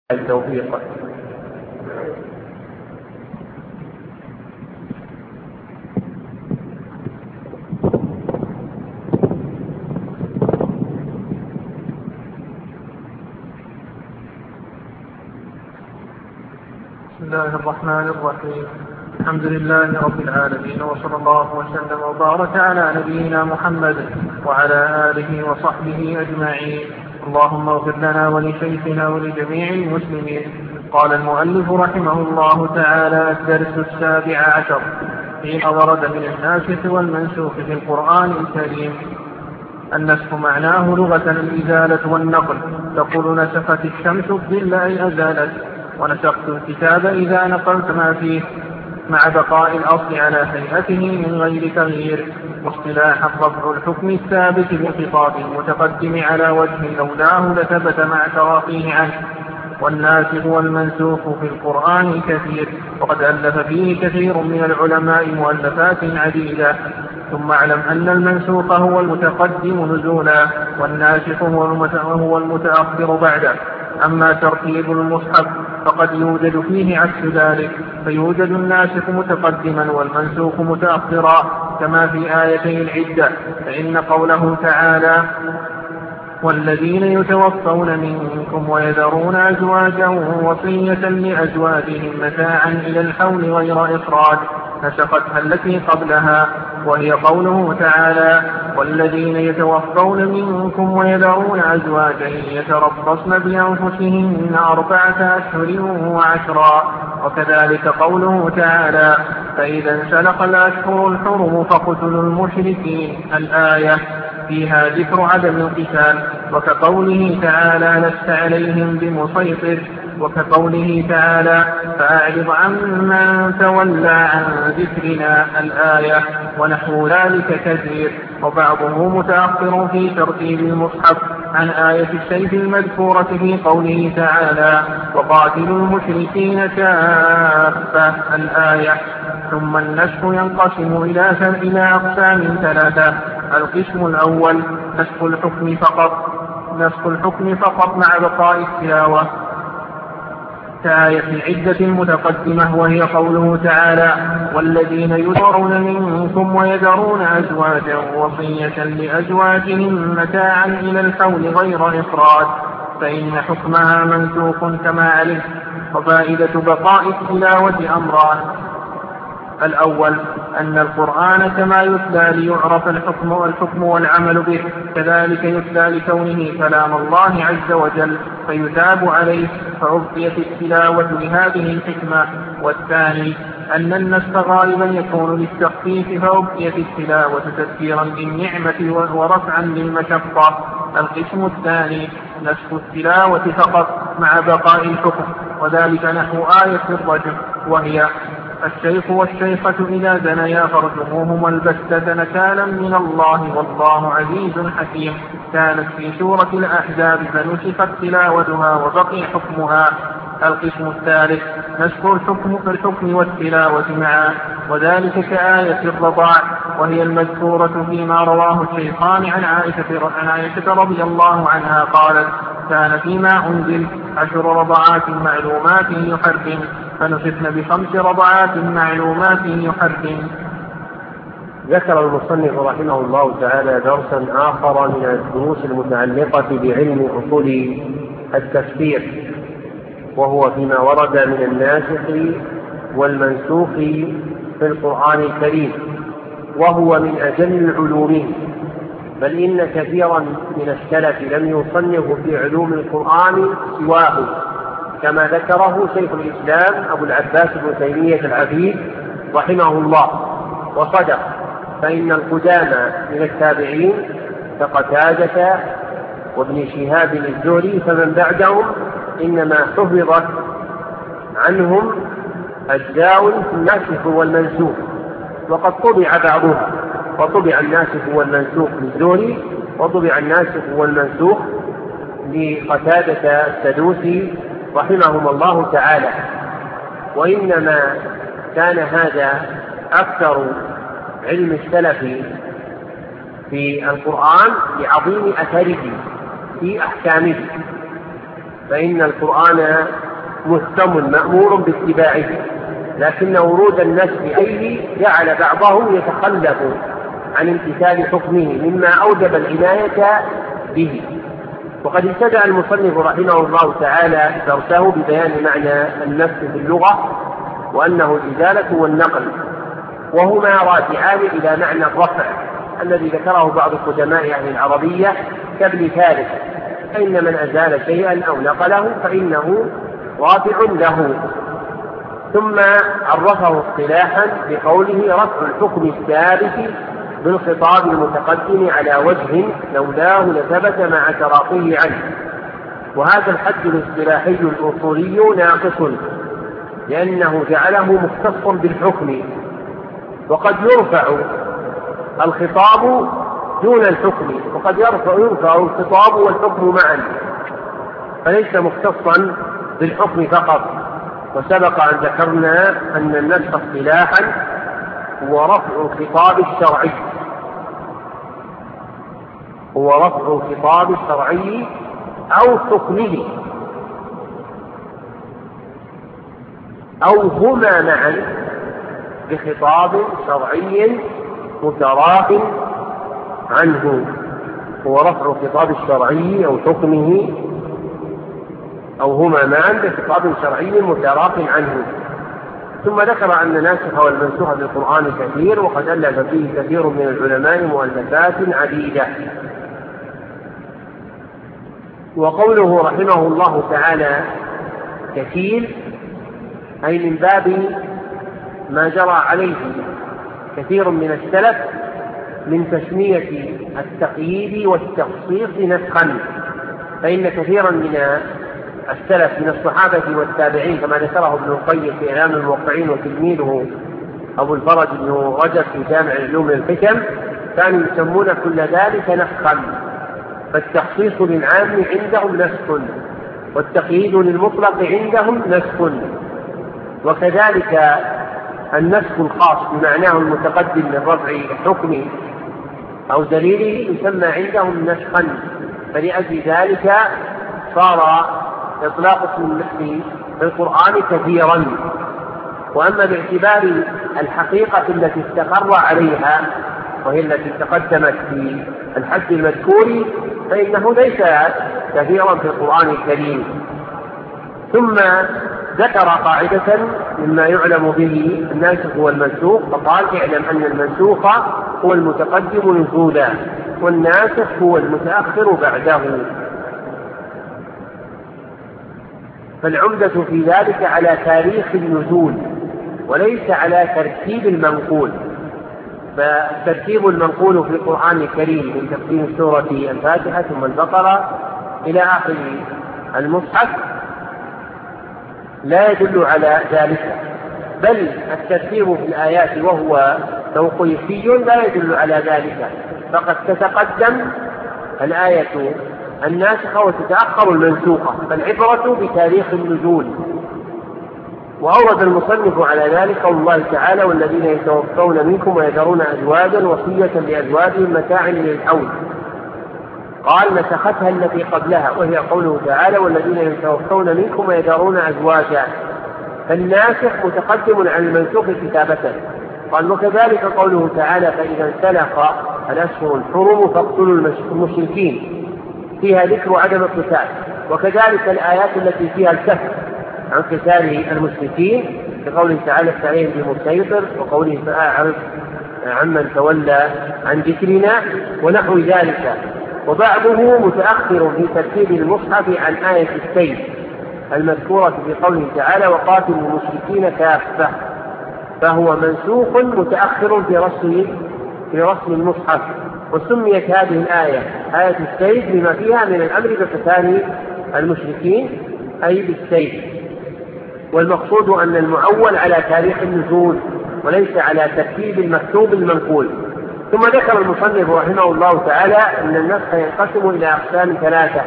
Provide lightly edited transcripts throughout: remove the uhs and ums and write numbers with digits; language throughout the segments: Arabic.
التوفيق. بسم الله الرحمن الرحيم. الحمد لله رب العالمين، وصلى الله وسلم وبارك على نبينا محمد وعلى آله وصحبه أجمعين. اللهم اغفر لنا ولشيخنا ولجميع المسلمين. قال المؤلف رحمه الله تعالى: الدرس 17 فيما ورد من الناسخ والمنسوخ في القرآن الكريم. النسخ معناه لغة الإزالة والنقل. تقول نسخت الشمس الظل أي أزالت، ونسخت الكتاب إذا نقلت ما فيه مع بقاء الأصل على هيئته من غير تغيير. واصطلاحا رفع الحكم الثابت بالخطاب المتقدم على وجه لولاه لثبت مع تراخيه عنه. والناسخ والمنسوخ في القرآن كثير، وقد ألف فيه كثير من العلماء مؤلفات عديدة. ثم اعلم أن المنسوخ هو المتقدم نزولا، والناسخ هو المتأخر بعده. أما ترتيب المصحف فقد يوجد فيه عكس ذلك، فيوجد الناسخ متقدما والمنسوخ متأخرا، كما في آيتي العدة. فإن قوله تعالى: والذين يتوفون منكم ويذرون أزواجا وصية لأزواجهم متاعا إلى الحول غير إخراج، نسختها التي قبلها، وهي قوله تعالى: والذين يتوفون منكم ويذرون أزواجا يتربصن بأنفسهن 4 أشهر وعشرا. وكذلك قوله تعالى: فإذا انسلخ الأشهر الحرم فاقتلوا المشركين، الآية، فيها ذكر عدم القتال. وكقوله تعالى: لست عليهم بمسيطر. وكقوله تعالى: فأعرض عمن تولى عن ذكرنا، الآية، ونحو ذلك كثير. وبعضه متأخر في ترتيب المصحف عن آية السيف المذكورة في قوله تعالى: وقاتلوا المشركين كافة، الآية. ثم النسخ ينقسم إلى أقسام 3. القسم الأول نسخ الحكم فقط مع بقاء التلاوة، كآية العدة المتقدمة، وهي قوله تعالى: والذين يذرون منكم ويذرون أزواجا وصية لأزواجهم متاعا إلى الحول غير إخراج، فإن حكمها منسوخ كما علم. وفائدة بقاء التلاوة أمران: الأول أن القرآن كما يتلى ليعرف الحكم والعمل به، كذلك يتلى لكونه كلام الله عز وجل فيثاب عليه، فعطيت التلاوة لهذه الحكمة. والثاني أن النسخ غالبا يكون للتخفيف، فعطيت التلاوة تذكيرا بالنعمة ورفعا للمشقة. القسم الثاني نسخ التلاوة فقط مع بقاء الحكم، وذلك نحو آية الرجم، وهي: الشيخ والشيخة إذا زنيا فارجموهما البتة نكالا من الله والله عزيز حكيم، كانت في سورة الأحزاب فنسخت تلاوتها وبقي حكمها. القسم الثالث نسخ الحكم والتلاوة معا، وذلك كآية الرضاع، وهي المذكورة فيما رواه الشيخان عن عائشة رضي الله عنها قالت: كان فيما أنزل 10 رضعات معلومات يحرم، فنسخن ب5 رضعات معلومات يحرم. ذكر المصنف رحمه الله تعالى درسا آخر من الدروس المتعلقة بعلم أصول التفسير، وهو فيما ورد من الناسخ والمنسوخ في القرآن الكريم، وهو من أجل العلوم، بل إن كثيرا من السلف لم يصنفوا في علوم القرآن سواه، كما ذكره شيخ الإسلام أبو العباس بن تيمية العفيف رحمه الله، وصدق، فإن القدامى من التابعين كقتادة وابن شهاب الزهري فمن بعدهم إنما حفظت عنهم أجزاء في الناسخ والمنسوخ، وقد طبع بعضها، وطبع الناسخ والمنسوخ للزهري، وطبع الناسخ والمنسوخ لقتادة السدوسي رحمهم الله تعالى. وإنما كان هذا أكثر علم السلف في القرآن لعظيم أثره في أحكامه، فإن القرآن محكم مأمور باتباعه، لكن ورود النسخ فيه جعل بعضه يتخلف عن امتثال حكمه مما أوجب العناية به. وقد ابتدأ المصنف رحمه الله تعالى درسه ببيان معنى النسخ في اللغة، وأنه الإزالة والنقل، وهما راجعان إلى معنى الرفع الذي ذكره بعض قدماء أهل العربية كابن فارس، فإن من أزال شيئا أو نقله فإنه رافع له. ثم عرفه اصطلاحا بقوله رفع الحكم الثابت بالخطاب المتقدم على وجه لولاه لثبت مع تراقيه عنه. وهذا الحد الاصطلاحي الأصولي ناقص، لأنه جعله مختصا بالحكم، وقد يرفع الخطاب دون الحكم، وقد يرفع الخطاب والحكم معا، فليس مختصا بالحكم فقط. وسبق أن ذكرنا أن النسخ اصطلاحا هو رفع الخطاب الشرعي، أو حكمه أو هما معا بخطاب شرعي متراخ عنه. هو رفع الخطاب الشرعي أو حكمه أو هما معا بخطاب شرعي متراخ عنه. ثم ذكر أن الناسخ والمنسوخ في القرآن كثير، وقد ألف فيه كثير من العلماء مؤلفات عديدة. وقوله رحمه الله تعالى كثير أي من باب ما جرى عليه كثير من السلف من تسمية التقييد والتخصيص نسخا، فإن كثيرا من السلف من الصحابة والتابعين كما ذكره ابن القيم في إعلام الموقعين وتلميذه أبو الفرج بن رجب في جامع العلوم الحكم كانوا يسمون كل ذلك نسخا. فالتخصيص للعام عندهم نسخ، والتقييد للمطلق عندهم نسخ، وكذلك النسخ الخاص بمعناه المتقدم من رفع حكم أو دليله يسمى عندهم نسخا. فلأجل ذلك صار إطلاق اسم النسخ في القرآن كثيرا. وأما باعتبار الحقيقة التي استقر عليها وهي التي تقدمت في الحد المذكور فإنه ليس كثيرا في القرآن الكريم. ثم ذكر قاعدة مما يعلم به الناسخ والمنسوخ، فقال اعلم أن المنسوخ هو المتقدم نزولا، والناسخ هو المتأخر بعده. فالعمدة في ذلك على تاريخ النزول وليس على ترتيب المنقول. فالترتيب المنقول في القرآن الكريم من تقديم سورة الفاتحة ثم البقرة إلى آخر المصحف لا يدل على ذلك، بل الترتيب في الآيات وهو توقيفي لا يدل على ذلك، فقد تتقدم الآية الناسخة وتتأخر المنسوخة، فالعبرة بتاريخ النزول. وأورد المصنف على ذلك قول الله تعالى والذين يتوفون منكم ويذرون أزواجا وصية لأزواجهم متاعا للحول، قال نسختها التي قبلها، وهي قوله تعالى والذين يتوفون منكم ويذرون أزواجا، فالناسخ متقدم عن المنسوخ كتابة. قال وكذلك قوله تعالى فإذا انسلخ الأشهر الحرم فاقتلوا المشركين، فيها ذكر عدم القتال. وكذلك الآيات التي فيها الكف عن قتال المشركين كقوله تعالى عليهم بمسيطر، وقوله فأعرض عمن تولى عن ذكرنا ونحو ذلك. وبعضه متأخر في ترتيب المصحف عن آية السيف المذكورة في قوله تعالى وقاتلوا المشركين كافة، فهو منسوخ متأخر في رسم المصحف. وسميت هذه الآية آية السيف بما فيها من الأمر بقتال المشركين أي بالسيف. والمقصود أن المعول على تاريخ النزول وليس على ترتيب المكتوب المنقول. ثم ذكر المصنف رحمه الله تعالى أن النسخ ينقسم إلى أقسام ثلاثة.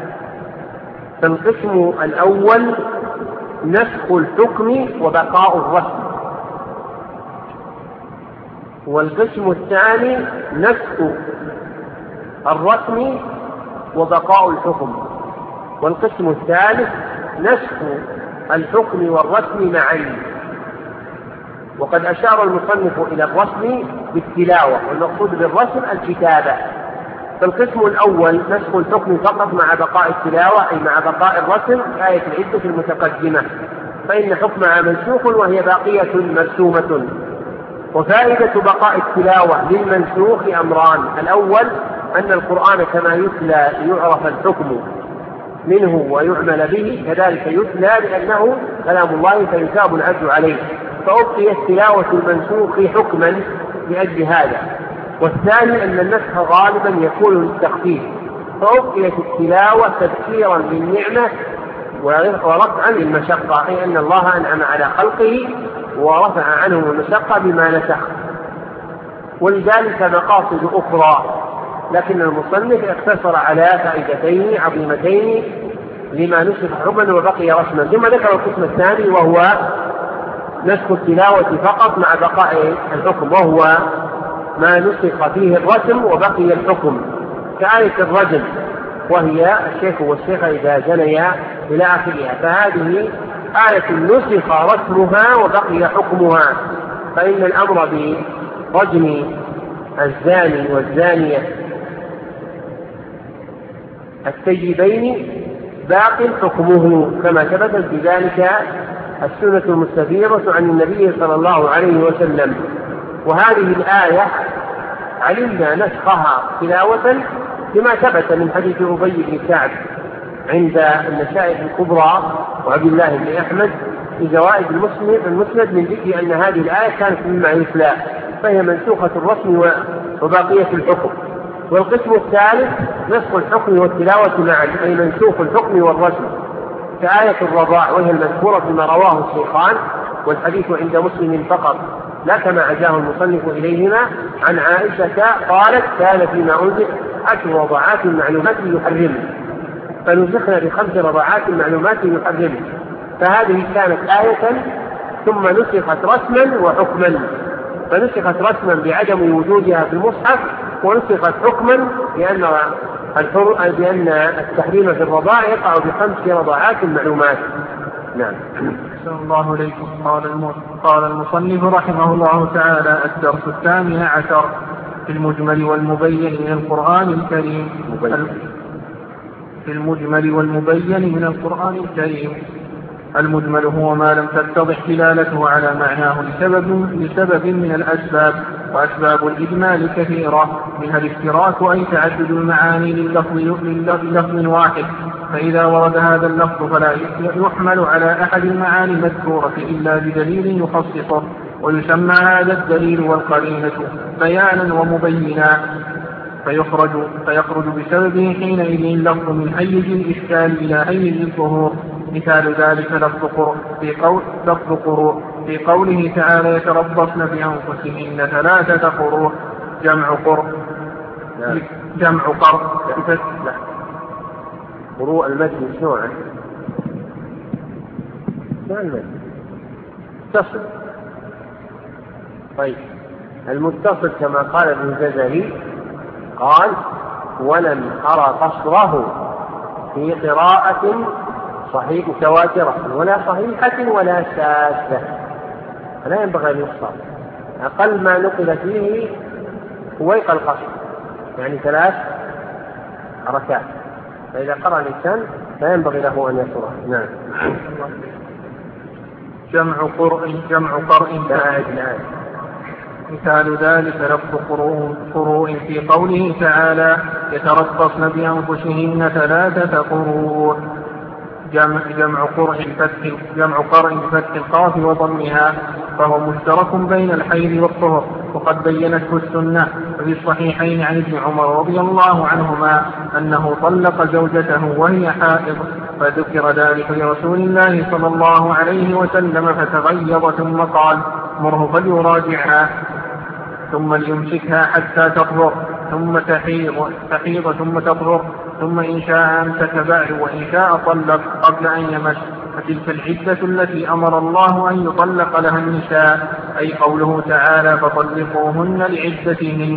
فالقسم الأول نسخ الحكم وبقاء الرسم، والقسم الثاني نسخ الرسم وبقاء الحكم، والقسم الثالث نسخ الحكم والرسم معا. وقد أشار المصنف إلى الرسم بالتلاوة، والمقصود بالرسم الكتابة. فالقسم الأول نسخ الحكم فقط مع بقاء التلاوة، أي مع بقاء الرسم في آية العدة المتقدمة، فإن حكمها منسوخ وهي باقية مرسومة. وفائدة بقاء التلاوة للمنسوخ أمران: الأول أن القرآن كما يتلى يعرف الحكم منه ويعمل به، كذلك يتلى لأنه كلام الله فيثاب العبد عليه، فأبقيت تلاوة المنسوخ حكما لأجل هذا. والثاني أن النسخ غالبا يكون للتخفيف، فأبقيت التلاوة تذكيرا للنعمة ورفعا للمشقة، أي أن الله أنعم على خلقه ورفع عنهم المشقة بما نسخ. ولذلك مقاصد أخرى، لكن المصنف اقتصر على فائدتين عظيمتين لما نسخ حكما وبقي رسما. ثم ذكر القسم الثاني وهو نسخ التلاوة فقط مع بقاء الحكم، وهو ما نسخ فيه الرسم وبقي الحكم، كآية الرجم وهي الشيخ والشيخة إذا زنيا إلى آخرها، فهذه آية نسخ رسمها وبقي حكمها، فإن الأمر برجم الزاني والزانية الثيبين باق حكمه، كما ثبتت بذلك السنة المستفيضة عن النبي صلى الله عليه وسلم. وهذه الآية علمنا نسخها تلاوة لما ثبت من حديث أبي بن كعب عند المشايخ الكبرى وعبد الله بن أحمد في زوائد المسند من ذكر أن هذه الآية كانت مما يتلى، فهي منسوخة الرسم وباقية الحكم. والقسم الثالث نسخ الحكم والتلاوة معا، أي منسوخ الحكم والرسم، كآية الرضاع وهي المذكورة فيما رواه الشيخان، والحديث عند مسلم فقط لا كما عزاه المصنف إليهما، عن عائشة قالت: كان فيما أنزل 10 رضعات معلومات يحرم، فنسخنا ب5 رضعات معلومات يحرم. فهذه كانت آية ثم نسخت رسما وحكما، فنسخت رسما بعدم وجودها في المصحف، ونسخت حكما لأن التحريم في الرضاع يقع ب5 رضعات معلومات. نعم. أحسن الله إليكم. قال المصنف رحمه الله تعالى: الدرس 18 في المجمل والمبين من القرآن الكريم. في المجمل والمبين من القرآن الكريم. المجمل هو ما لم تتضح دلالته على معناه لسبب من الأسباب، وأسباب الإجمال كثيرة، منها الاشتراك أي تعدد المعاني للفظ واحد، فإذا ورد هذا اللفظ فلا يحمل على أحد المعاني المذكورة إلا بدليل يخصصه، ويسمى هذا الدليل والقرينة بيانا ومبينا، فيخرج بسببه حينئذ اللفظ من حيز الإشكال إلى حيز الظهور. مثال ذلك لفظ قروء في قوله تعالى: يتربصن بأنفسهن 3 قروء، جمع قر. قروء المد شنوعا؟ ما المد متصل. طيب المتصل كما قال ابن الجزري قال: ولم أرى قصره في قراءة صحيح متواترة ولا صحيحة ولا شاذة، فلا ينبغي أن يقصر. أقل ما نقل فيه فويق القصر، يعني 3 حركات، فإذا قرأ الإنسان لا ينبغي له أن يقصره. نعم. جمع قرء. مثال ذلك لفظ قروء في قوله تعالى: يتربصن بأنفسهن 3 قروء، جمع قرء بفتح القاف وضمها، فهو مشترك بين الحيض والطهر، وقد بينته السنة في الصحيحين عن ابن عمر رضي الله عنهما أنه طلق زوجته وهي حائض، فذكر ذلك لرسول الله صلى الله عليه وسلم فتغيظ ثم قال: مره فليراجعها ثم ليمسكها حتى تطهر ثم تحيض ثم تطهر، ثم إن شاء أمسك بعد وإن شاء طلق قبل أن يمس، فتلك العدة التي أمر الله أن يطلق لها النساء، أي قوله تعالى: فطلقوهن لعدتهن.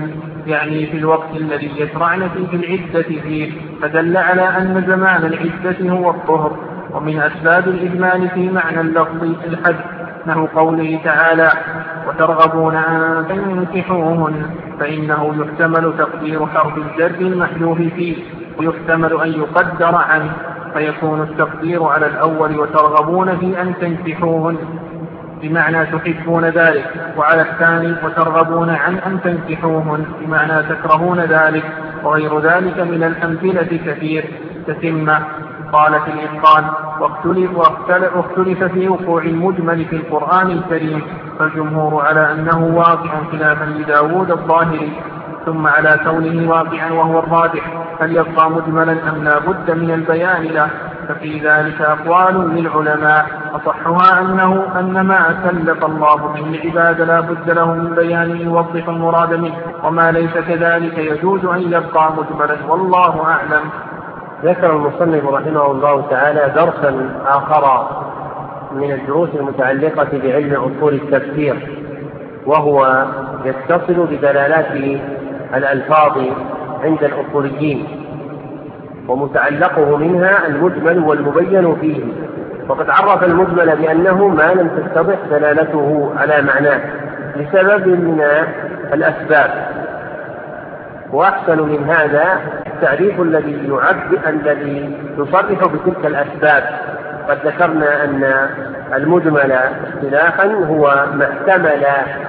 يعني في الوقت الذي يشرعن فيه العدة فيه، فدل على أن زمان العدة هو الطهر. ومن أسباب الإجمال في معنى اللفظ الحد، نحو قوله تعالى: وترغبون أن تنكحوهن، فإنه يحتمل تقدير حرف الجر المحذوف فيه، ويحتمل أن يقدر عنه، فيكون التقدير على الأول وترغبون في أن تنكحوهن بمعنى تحبون ذلك، وعلى الثاني وترغبون عن أن تنكحوهن بمعنى تكرهون ذلك، وغير ذلك من الأمثلة كثير. تتمة. قال في الإتقان: واختلف في وقوع المجمل في القرآن الكريم، فالجمهور على أنه واقع خلافا لداود الظاهري، ثم على كونه واقعا وهو الراجح، هل يبقى مجملا أم لا بد من البيان له؟ ففي ذلك أقوال للعلماء، أصحها أن ما كلف الله به العباد لا بد له من بيان يوضح المراد منه، وما ليس كذلك يجوز أن يبقى مجملا، والله أعلم. ذكر المصنف رحمه الله تعالى درسا آخر من الدروس المتعلقة بعلم أصول التفسير، وهو يتصل بدلالات الألفاظ عند الأصوليين، ومتعلقه منها المجمل والمبين فيه. وقد عرف المجمل بأنه ما لم تتضح دلالته على معناه لسبب من الأسباب، وأحسن من هذا التعريف الذي يصرح بتلك الأسباب. قد ذكرنا أن المجمل اصطلاحا هو ما احتمل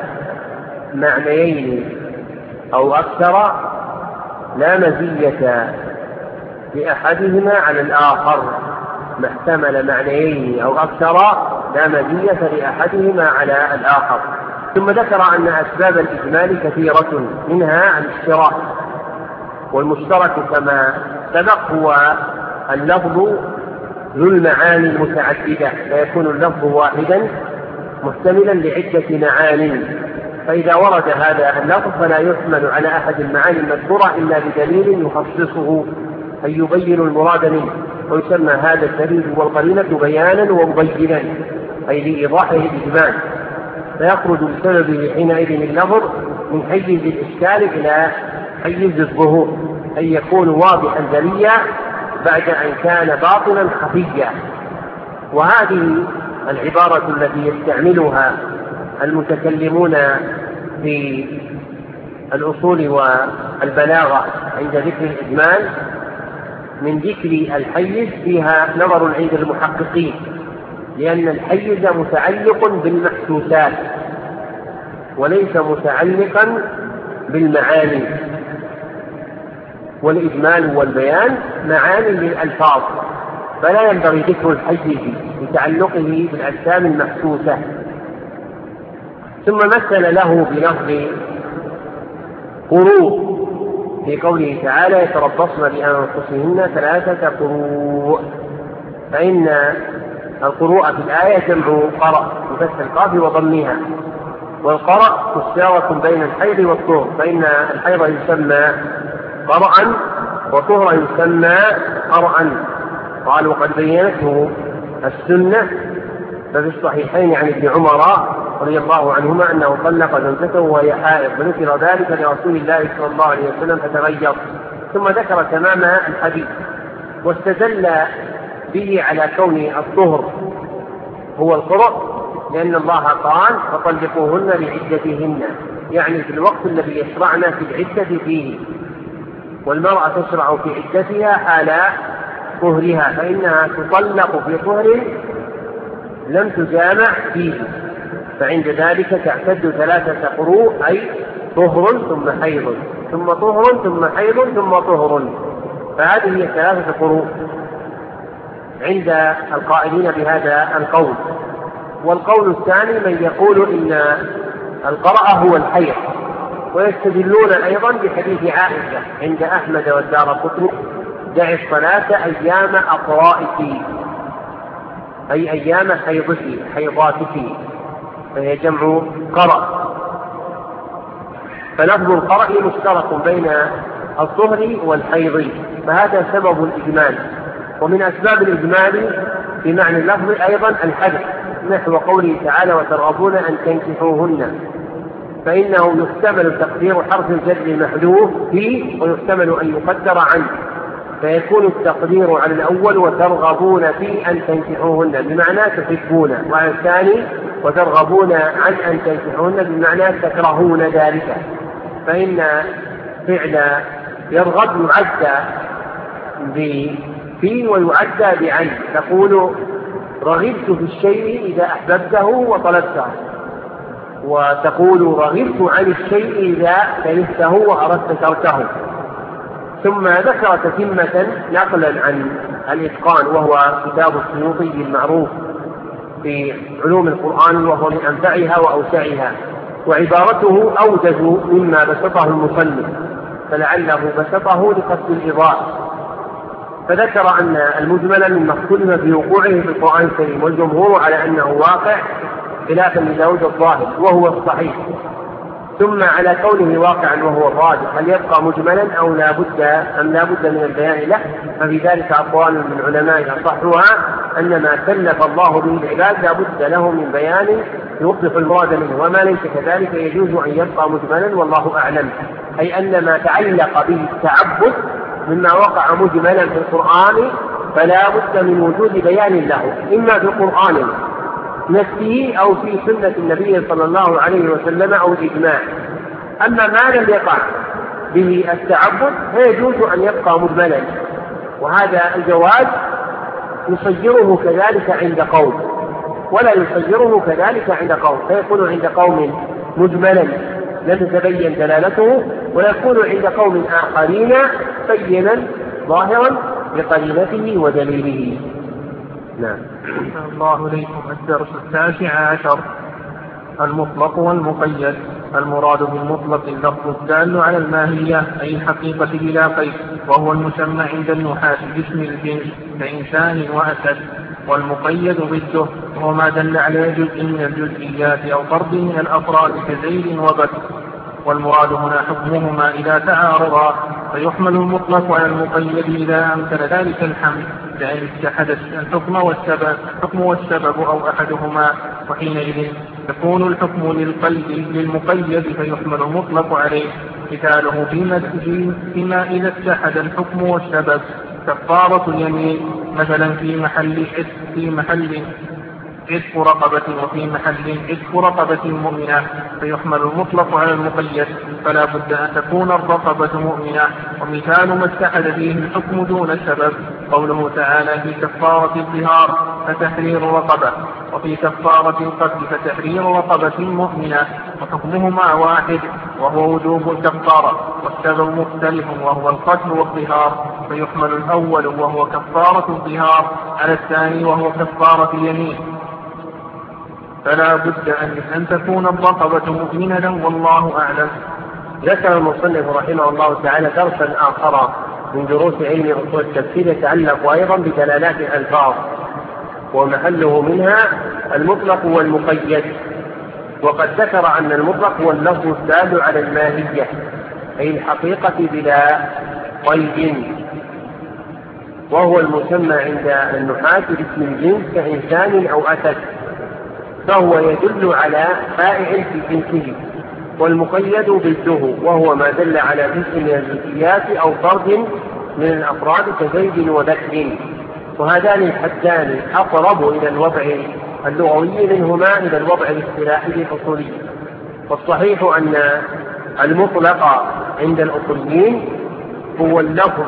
معنيين أو أكثر لا مزية لأحدهما على الآخر، ما احتمل معنيين أو أكثر لا مزية لأحدهما على الآخر. ثم ذكر أن أسباب الإجمال كثيرة، منها الاشتراك، والمشترك كما سبق هو اللفظ ذو المعاني المتعددة، فيكون اللفظ واحدا محتملا لعدة معان، فإذا ورد هذا اللفظ فلا يحمل على أحد المعاني المذكورة إلا بدليل يخصصه أي يبين المراد منه، ويسمى هذا الدليل والقرينة بيانا ومبينا، أي لإيضاحه الإجمال، فيخرج بسببه حينئذ اللفظ من حيز الإشكال إلى حيز الظهور، أي يكون واضحا جليا بعد أن كان باطنا خفيا. وهذه العبارة التي يستعملها المتكلمون في الأصول والبلاغة عند ذكر الإجمال من ذكر الحيز فيها نظر عند المحققين، لأن الحيز متعلق بالمحسوسات وليس متعلقا بالمعاني، والإجمال والبيان معاني للألفاظ، فلا ينبغي ذكر الحيز لتعلقه بالأجسام المحسوسة. ثم مثل له بلفظ قروء في قوله تعالى: يتربصن بأنفسهن 3 قروء، فإن القروء في الآية جمع قرأ بفتح القاف وضمها، والقرأ مشترك بين الحيض والطهر، فإن الحيض يسمى قرأ وطهر يسمى قرأ. قال: وقد بينته السنة، ففي الصحيحين عن ابن عمر رضي الله عنهما أنه طلق زوجته وهي حائض، فذكر ذلك لرسول الله صلى الله عليه وسلم فتغير، ثم ذكر تمام الحديث، واستدل به على كون الطهر هو القرء، لأن الله قال: فطلقوهن لعدتهن، يعني في الوقت الذي يشرعن في العدة فيه، والمرأة تشرع في عدتها حال طهرها، فإنها تطلق في طهر لم تجامع فيه، فعند ذلك تعتد 3 قروء، أي طهر ثم حيض ثم طهر ثم حيض ثم طهر، فهذه هي 3 قروء عند القائلين بهذا القول. والقول الثاني من يقول إن القرأ هو الحيض، ويستدلون أيضا بحديث عائشة عند أحمد والدارقطني: دع الصلاة أيام أقرائك، أي أيام حيضاتك، فهي جمع قرأ. فلفظ القرأ مشترك بين الطهر والحيض، فهذا سبب الإجمال. ومن أسباب الإجمال في معنى اللفظ أيضا الحدث، نحو قوله تعالى: وترغبون أن تنكحوهن، فإنه يحتمل تقدير حرف الجر المحذوف فيه ويحتمل أن يقدر عنه، فيكون التقدير على الأول وترغبون في أن تنكحوهن بمعنى تحبون، وعلى الثاني وترغبون عن أن تنكحوهن بمعنى تكرهون ذلك. فإن فعل يرغب يعدى في ويعدى بعن، تقول رغبت في الشيء إذا أحببته وطلبته، وتقول رغبت عن الشيء إذا كرهته وأردت تركه. ثم ذكر تتمة نقلا عن الإتقان، وهو كتاب السيوطي المعروف في علوم القرآن، وهو من أنفعها وأوسعها، وعبارته أوجز مما بسطه المصنف، فلعله بسطه لقصد الإيضاح. فذكر أن المجمل مما اختلف في وقوعه في القرآن الكريم، والجمهور على أنه واقع خلافا لداود الظاهر وهو الصحيح، ثم على كونه واقعا وهو الراجح هل يبقى مجملا أو لا بد من البيان له، ففي ذلك أقوال من علماء أصحها أن ما كلف الله به العباد لا بد له من بيان يوضح المراد منه، وما ليس كذلك يجوز أن يبقى مجملا والله أعلم، أي أن ما تعلق به التعبد مما وقع مجملا في القرآن فلا بد من وجود بيان له، إما في القرآن نفسه أو في سنة النبي صلى الله عليه وسلم أو الإجماع. أما ما لم يقع به التعبد فيجوز أن يبقى مجملا، وهذا الجواز يصيره كذلك عند قوم ولا يصيره كذلك عند قوم، فيكون عند قوم مجملا لم تتبين دلالته، ويكون عند قوم آخرين بينا ظاهرا بقرينته ودليله. نعم. الله إليكم. الدرس 19 المطلق والمقيد. المراد بالمطلق اللفظ الدال على الماهية أي الحقيقة بلا قيد، وهو المسمى عند النحاة باسم الجنس كإنسان وأسد. والمقيد ضده وهو ما دل على جزء من الجزئيات أو فرد من الأفراد كزيد وبكر. والمراد هنا حكمهما إذا تعارضا، فيحمل المطلق على المقيد إذا أمكن ذلك الحمل، لأن اتحد الحكم والسبب أو أحدهما، وحينئذ يكون الحكم للمقيد فيحمل المطلق عليه. مثاله فيما إذا اتحد الحكم والسبب كفارة اليمين مثلا في محل عتق رقبة، وفي محل عتق رقبة مؤمنة، فيحمل المطلق على المقيد، فلا بد أن تكون الرقبة مؤمنة. ومثال ما اتحد فيه الحكم دون السبب قوله تعالى في كفارة الظهار فتحرير رقبة، وفي كفارة القتل فتحرير رقبة مؤمنة، وحكمهما واحد وهو وجوب الكفارة، والسبب مختلف وهو القتل والظهار، فيحمل الأول وهو كفارة الظهار على الثاني وهو كفارة اليمين. فلا بد أن تكون الرقبة مؤمنة والله أعلم. ذكر المصنف رحمه الله تعالى درسا آخر من دروس علم أصول التفسير يتعلق أيضا بدلالات الألفاظ، ومحله منها المطلق والمقيد. وقد ذكر أن المطلق هو اللفظ الدال على الماهية أي الحقيقة بلا قيد، وهو المسمى عند النحاة باسم الجنس كإنسان أو أسد، فهو يدل على فاعل في جنسه. والمقيد ضده وهو ما دل على جزء من الجزئيات أو فرد من الأفراد كزيد وبكر، وهذان الحدان أقرب إلى الوضع اللغوي منهما إلى الوضع الاصطلاحي الأصولي. والصحيح أن المطلق عند الأصوليين هو اللفظ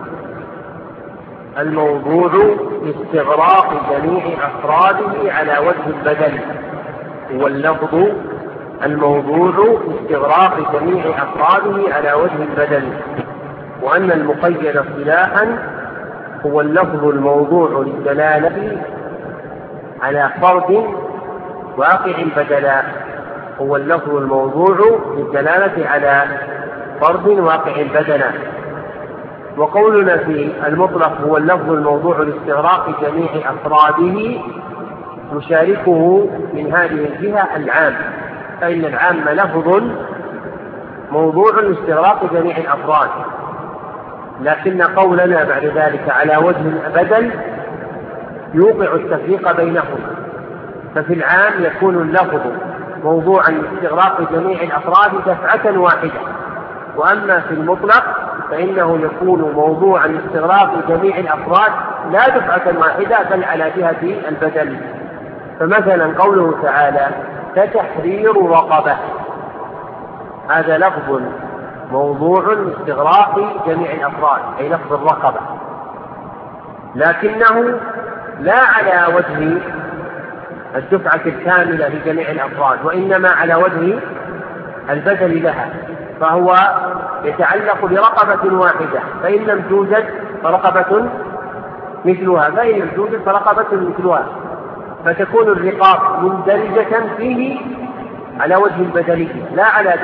الموضوع لاستغراق جميع أفراده على وجه البدل، هو اللفظ الموضوع لاستغراق جميع أفراده على وجه البدل. وأن المقيد اصطلاحا هو اللفظ الموضوع للدلالة على فرد واقع بدلا، هو اللفظ الموضوع للدلالة على فرد واقع بدلا. وقولنا في المطلق هو اللفظ الموضوع لاستغراق جميع أفراده يشاركه من هذه الجهة العام، فإن العام لفظ موضوع لاستغراق جميع الأفراد، لكن قولنا بعد ذلك على وجه البدل يوقع التفريق بينهما. ففي العام يكون اللفظ موضوعا لاستغراق جميع الأفراد دفعة واحدة، وأما في المطلق فإنه يكون موضوعا لاستغراق جميع الأفراد لا دفعة واحدة بل على جهة البدل. فمثلا قوله تعالى فتحرير رقبة، هذا لفظ موضوع لاستغراق جميع الأفراد أي لفظ الرقبة، لكنه لا على وجه الدفعة الكاملة لجميع الأفراد، وإنما على وجه البدل لها، فهو يتعلق برقبة واحدة، فإن لم توجد فرقبة مثلها، فإن لم توجد فرقبة مثلها، فتكون الرقاب مندرجة فيه على وجه البدلية لا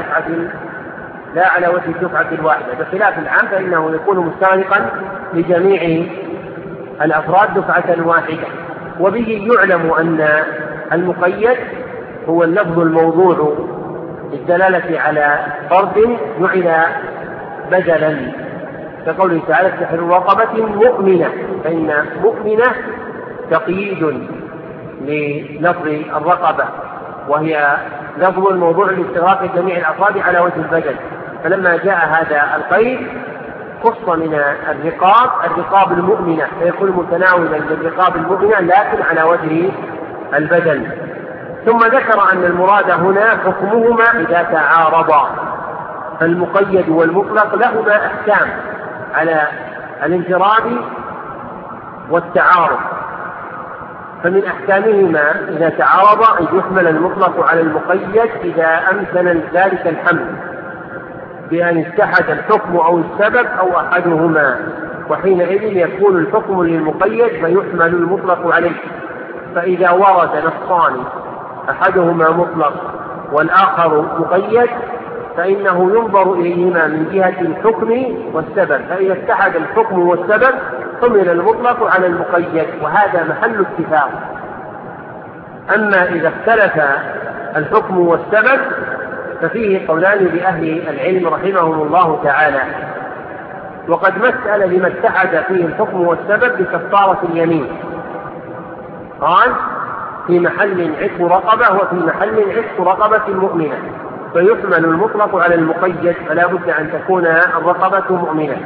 على وجه الدفعة الواحدة، بخلاف العام فإنه يكون مستغرقا لجميع الأفراد دفعة واحدة. وبه يعلم أن المقيد هو اللفظ الموضوع للدلالة على فرد جعل بدلا، كقوله تعالى تحرير رقبة مؤمنة، فإن مؤمنة تقييد للفظ الرقبة، وهي لفظ الموضوع لاستغراق جميع الأفراد على وجه البدل، فلما جاء هذا القيد خص من الرقاب المؤمنة، فيكون متناولا للرقاب المؤمنة لكن على وجه البدل. ثم ذكر أن المراد هنا حكمهما إذا تعارضا، فالمقيد والمطلق لهما أحكام على الانفراد والتعارض، فمن أحكامهما إذا تعارض أن يحمل المطلق على المقيد إذا أمكن ذلك الحمل بأن اتحد الحكم أو السبب أو أحدهما، وحينئذ يكون الحكم للمقيد فيحمل المطلق عليه. فإذا ورد نصان أحدهما مطلق والآخر مقيد فإنه ينظر إليهما من جهة الحكم والسبب، فإذا اتحد الحكم والسبب حمل المطلق على المقيد، وهذا محل اتفاق. أما إذا اختلف الحكم والسبب ففيه قولان لأهل العلم رحمهم الله تعالى، وقد مسأل لما اتحد فيه الحكم والسبب بكفارة اليمين، قال في محل عتق رقبة وفي محل عتق رقبة مؤمنة، فيحمل المطلق على المقيد فلا بد أن تكون الرقبة مؤمنة.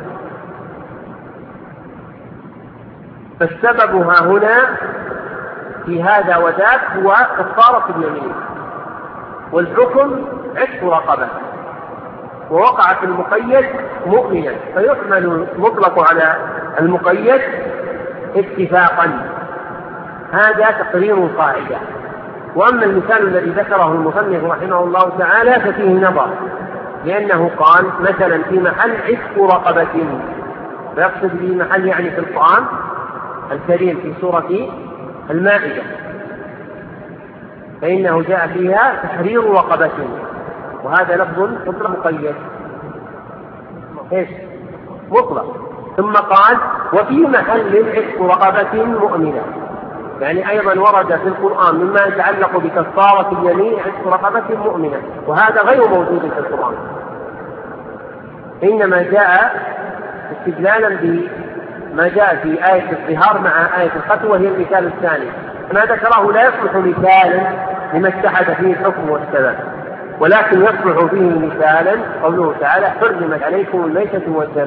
فالسبب ها هنا في هذا وذاك هو كفارة اليمين، والحكم عتق رقبة، ووقع في المقيد مؤمنا فيحمل المطلق على المقيد اتفاقا. هذا تقرير القاعدة. وأما المثال الذي ذكره المصنف رحمه الله تعالى ففيه نظر، لأنه قال مثلا في محل عتق رقبة، ويقصد به محل يعني في القرآن الكريم في سورة المائدة، فإنه جاء فيها تحرير رقبة، وهذا لفظ مطلق مقيد مطلق. ثم قال وفي محل عتق رقبة مؤمنة، يعني أيضا ورد في القرآن مما يتعلق بكفارة اليمين عتق رقبة مؤمنة، وهذا غير موجود في القرآن، إنما جاء استدلالا بما جاء في آية الظهار مع آية القتل، وهي المثال الثاني. ما ذكره لا يصلح مثالا لما اتحد فيه الحكم والسبب، ولكن يصلح فيه مثالا قوله تعالى حرمت عليكم الميتة والدم،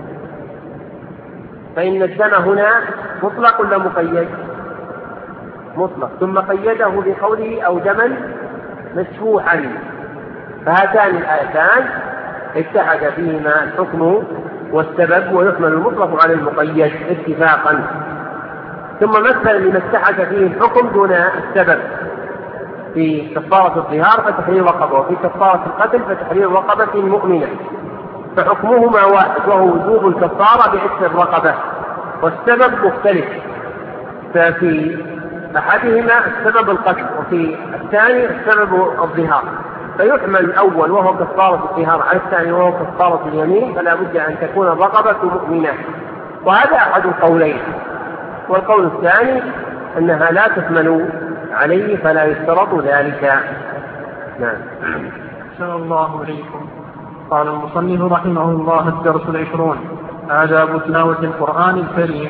فإن الدم هنا مطلق ولا مقيد؟ مطلق، ثم قيده بقوله أو دما مسفوحا، فهاتان الآيتان اتحد فيهما الحكم والسبب ويحمل المطلق على المقيد اتفاقا. ثم مثل لما اتحد فيه الحكم دون السبب، في كفارة الظهار فتحرير رقبة، وفي كفارة القتل فتحرير رقبة مؤمنة، فحكمهما واحد وهو وجوب الكفارة بعتق الرقبة، والسبب مختلف، ففي أحدهما السبب القتل وفي الثاني السبب الظهار، فيحمل الأول وهو كفارة الظهار على الثاني وهو كفارة اليمين، فلا بد أن تكون الرقبة مؤمنة، وهذا أحد القولين. والقول الثاني أنها لا تحمل عليه فلا يشترط ذلك. نعم. أحسن الله إليكم. قال المصنف رحمه الله الدرس 20 آداب تلاوة القرآن الكريم.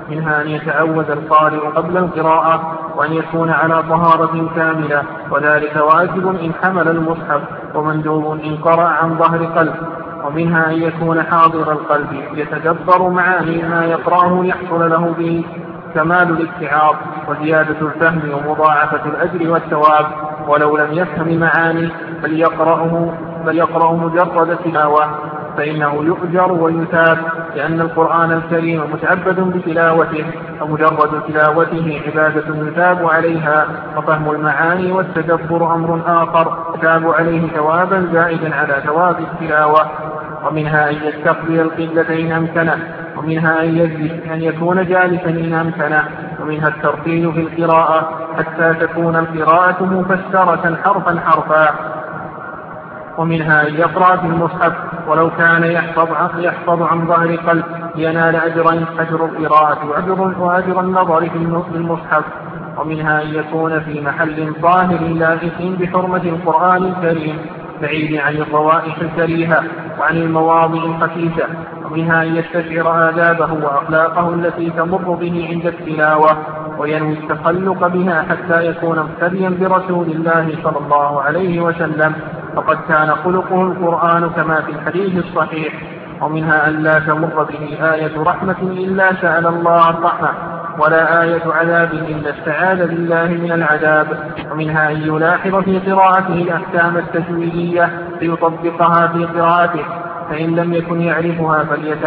منها أن يتعوذ القارئ قبل القراءة، وأن يكون على طهارة كاملة، وذلك واجب إن حمل المصحف، ومندوب إن قرأ عن ظهر قلب. ومنها أن يكون حاضر القلب يتدبر معاني ما يقرأه يحصل له به كمال الاتعاظ وزيادة الفهم ومضاعفة الأجر والثواب. ولو لم يفهم معاني فليقرأه مجرد تلاوة، فإنه يؤجر ويثاب، لأن القرآن الكريم متعبد بتلاوته، فمجرد تلاوته عبادة يثاب عليها، وفهم المعاني والتدبر أمر آخر يثاب عليه ثوابا زائدا على ثواب التلاوة. ومنها أن يستقبل القبلة إن أمكنه، ومنها أن يجلس أن يكون جالسا إن أمكنه، ومنها الترتيل في القراءة حتى تكون القراءة مفسرة حرفا حرفا. ومنها أن يقرأ في المصحف ولو كان يحفظ عن ظهر قلب لينال أجرين، أجر القراءة وأجر النظر في المصحف. ومنها أن يكون في محل طاهر لائق بحرمة القرآن الكريم بعيد عن الروائح الكريهة وعن المواضع الخفيفة. ومنها أن يستشعر آدابه وأخلاقه التي تمر به عند التلاوة، وينوي التخلق بها حتى يكون مقتديا برسول الله صلى الله عليه وسلم، فقد كان خلقه القرآن كما في الحديث الصحيح. ومنها أن لا تمر به آية رحمة إلا سأل الله الرحمة، ولا آية عذاب إلا استعاذ بالله من العذاب. ومنها أن يلاحظ في قراءته الأحكام التجويدية ليطبقها في قراءته، فإن لم يكن يعرفها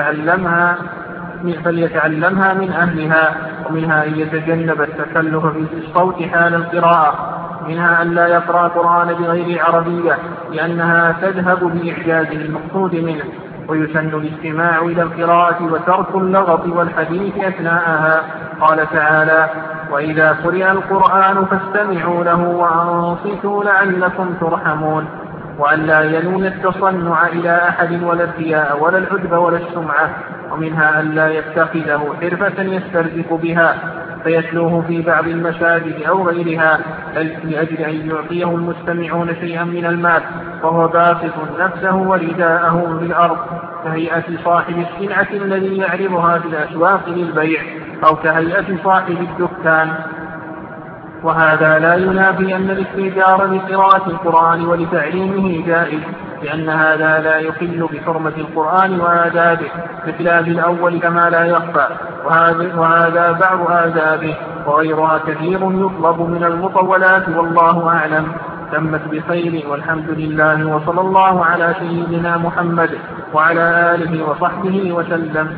فليتعلمها من أهلها. ومنها أن يتجنب التكلف في الصوت حال القراءة. منها أن لا يقرأ القرآن بغير عربية، لأنها تذهب بإعجاز المقصود منه، ويسن الاستماع إلى القراءة وترك اللغط والحديث أثناءها. قال تعالى: وإذا قرئ القرآن فاستمعوا له وأنصتوا لعلكم ترحمون. وأن لا ينوي التصنع إلى أحد ولا الرياء ولا العجب ولا السمعة. ومنها أن لا يتخذه حرفة يسترزق بها فيتلوه في بعض المساجد أو غيرها لأجل أن يعطيه المستمعون شيئا من المال، وهو باسط نفسه ورداءه في الأرض، كهيئة صاحب السلعة الذي يعرضها في الأسواق للبيع، أو كهيئة صاحب الدكان. وهذا لا ينافي أن الاستئجار لقراءة القرآن ولتعليمه جائز، لأن هذا لا يخل بحرمة القرآن وآدابه بخلاف الأول كما لا يخفى، وهذا بعض آدابه، وغيرها كثير يطلب من المطولات، والله أعلم. تمت بخير، والحمد لله، وصلى الله على سيدنا محمد وعلى آله وصحبه وسلم.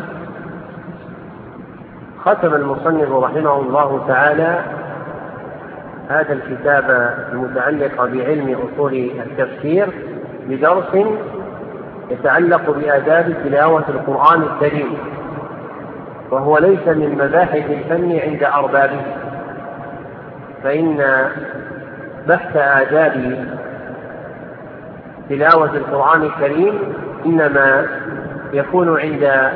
ختم المصنف رحمه الله تعالى هذا الكتاب المتعلق بعلم أصول التفسير بدرس يتعلق بآداب تلاوة القرآن الكريم، وهو ليس من مباحث الفن عند أربابه، فإن بحث آداب تلاوة القرآن الكريم إنما يكون عند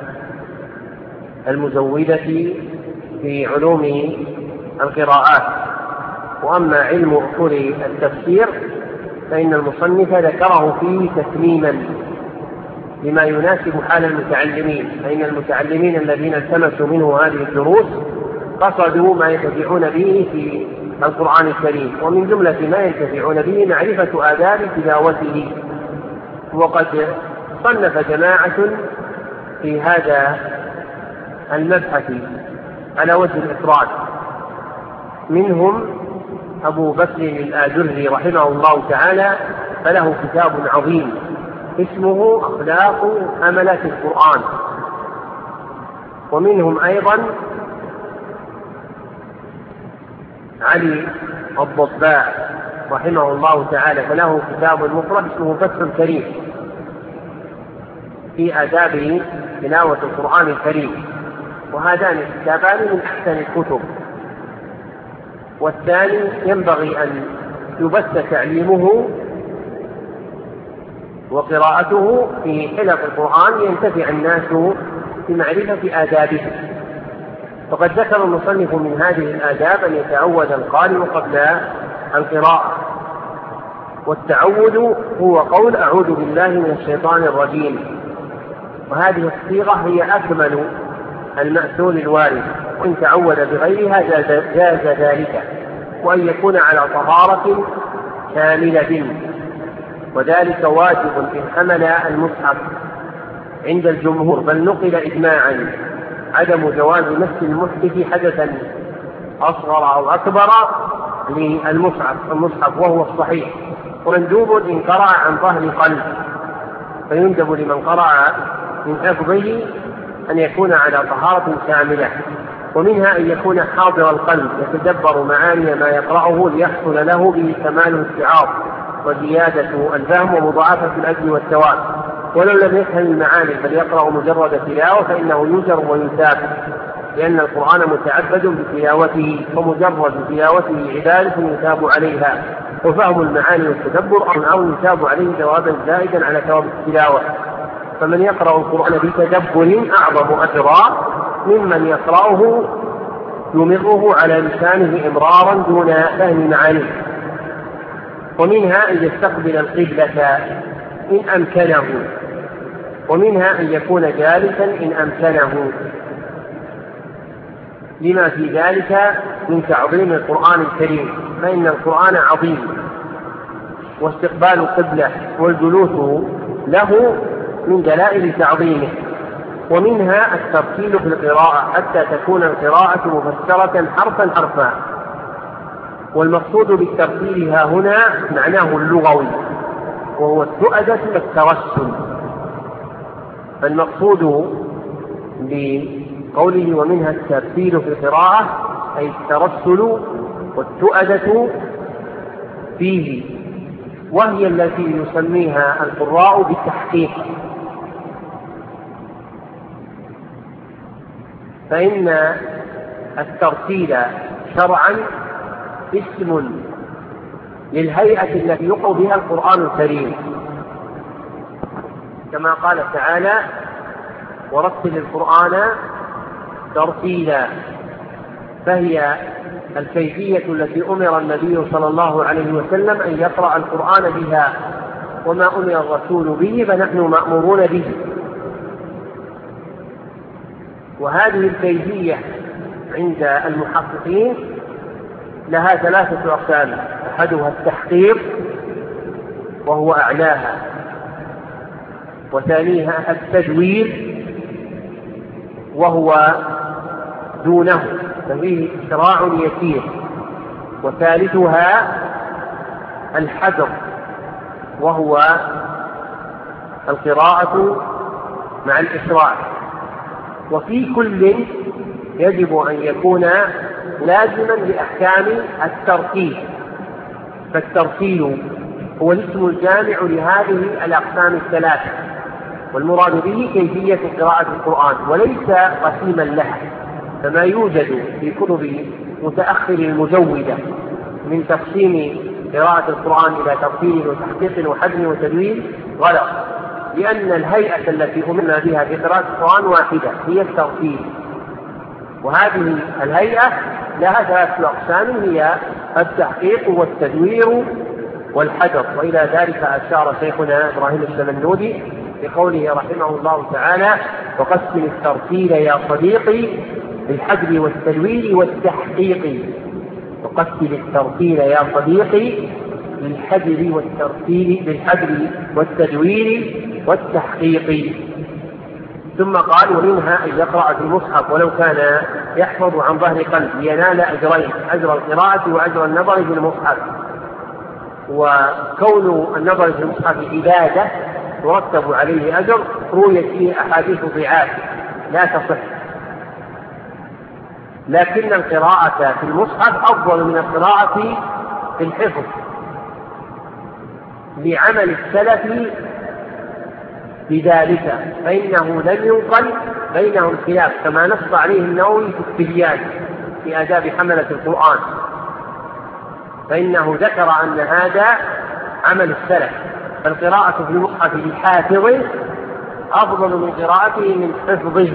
المزودة في علوم القراءات. وأما علم أصول التفسير فإن المصنف ذكره فيه تسليما لما يناسب حال المتعلمين، فإن المتعلمين الذين التمسوا منه هذه الدروس قصدوا ما ينتفعون به في القرآن الكريم، ومن جملة ما ينتفعون به معرفة آداب تلاوته. وقد صنف جماعة في هذا المبحث على وجه الإفراد، منهم أبو بكر الآجري رحمه الله تعالى، فله كتاب عظيم اسمه أخلاق حملة القرآن. ومنهم أيضا علي الضباع رحمه الله تعالى، فله كتاب مفرد اسمه فتح الكريم في آداب تلاوة القرآن الكريم، وهذان الكتابان من أحسن الكتب. والثاني ينبغي أن يبث تعليمه وقراءته في حلق القرآن ينتفع الناس بمعرفة آدابه. فقد ذكر المصنف من هذه الآداب أن يتعود القارئ قبل القراءة، والتعود هو قول أعوذ بالله من الشيطان الرجيم، وهذه الصيغة هي أكمل المأثور الوارد، وإن تعود بغيرها جاز ذلك، وأن يكون على طهارة كاملة، وذلك واجب إن حمل المصحف عند الجمهور، بل نقل إجماعا عدم جواز مس المحدث حدثا أصغر أو أكبر للمصحف وهو الصحيح، ومندوب إن قرأ عن ظهر قلب، فيندب لمن قرأ من حفظه أن يكون على طهارة كاملة. ومنها أن يكون حاضر القلب يتدبر معاني ما يقرأه ليحصل له به كمال الاستيعاب وزيادة الفهم ومضاعفة الأجر والثواب، ولو لم يفهم المعاني بل يقرأ مجرد تلاوة فإنه يجر ويثاب، لأن القرآن متعبد بتلاوته، ومجرد تلاوته عبادة يثاب عليها، وفهم المعاني والتدبر أو يثاب عليه ثوابا زائدا على ثواب التلاوة. فمن يقرأ القرآن بتدبر أعظم أجرا ممن يقرأه يمره على لسانه إمرارا دون فهم معانيه. ومنها أن يستقبل القبلة إن أمكنه، ومنها أن يكون جالسا إن أمكنه، لما في ذلك من تعظيم القرآن الكريم، فإن القرآن عظيم، واستقبال القبلة والجلوس له من دلائل تعظيمه. ومنها الترتيل في القراءة حتى تكون القراءة مفسرة حرفا حرفا، والمقصود بالترتيل ها هنا معناه اللغوي، وهو التؤدة والترسل. فالمقصود بقوله ومنها الترتيل في القراءة أي الترسل والتؤدة فيه، وهي التي يسميها القراء بالتحقيق، فإن الترتيل شرعا اسم للهيئة التي يقرأ بها القرآن الكريم، كما قال تعالى ورتل القرآن ترتيلا، فهي الكيفية التي أمر النبي صلى الله عليه وسلم أن يقرأ القرآن بها، وما أمر الرسول به فنحن مأمورون به. وهذه الكيفية عند المحققين لها ثلاثة أقسام: أحدها التحقيق وهو أعلاها، وثانيها التجويد وهو دونه ففيه إسراع يسير، وثالثها الحذر وهو القراءة مع الإسراع. وفي كل يجب أن يكون لازما لأحكام الترتيل، فالترتيل هو الاسم الجامع لهذه الأقسام الثلاثة، والمراد به كيفية قراءة القرآن وليس قسيما لها، فما يوجد في كتب متأخر المجودة من تقسيم قراءة القرآن إلى ترتيل وتحقيق وحجم وتدوين غلط، لأن الهيئة التي أمرنا بها في قراءة القرآن واحدة هي الترتيل، وهذه الهيئة لها ثلاثة أقسام هي التحقيق والتدوير والحجر، وإلى ذلك أشار شيخنا إبراهيم السمنودي بقوله رحمه الله تعالى: وقسم الترتيل يا صديقي بالحجر والتدوير والتحقيق. وقسم الترتيل يا صديقي بالحجر والتدوير والتحقيق. ثم قال: ومنها أن يقرأ في المصحف ولو كان يحفظ عن ظهر قلب لينال أجرين: أجر القراءة وأجر النظر في المصحف. وكون النظر في المصحف عبادة يرتب عليه أجر رويت فيه أحاديث ضعاف لا تصح، لكن القراءة في المصحف أفضل من القراءة في الحفظ لعمل السلف بذلك، فإنه لم ينقل بينهم خلاف كما نص عليه النووي في التبيان في آداب حملة القرآن، فإنه ذكر أن هذا عمل السلف، فالقراءة في المصحف للحافظ أفضل من قراءته من حفظه،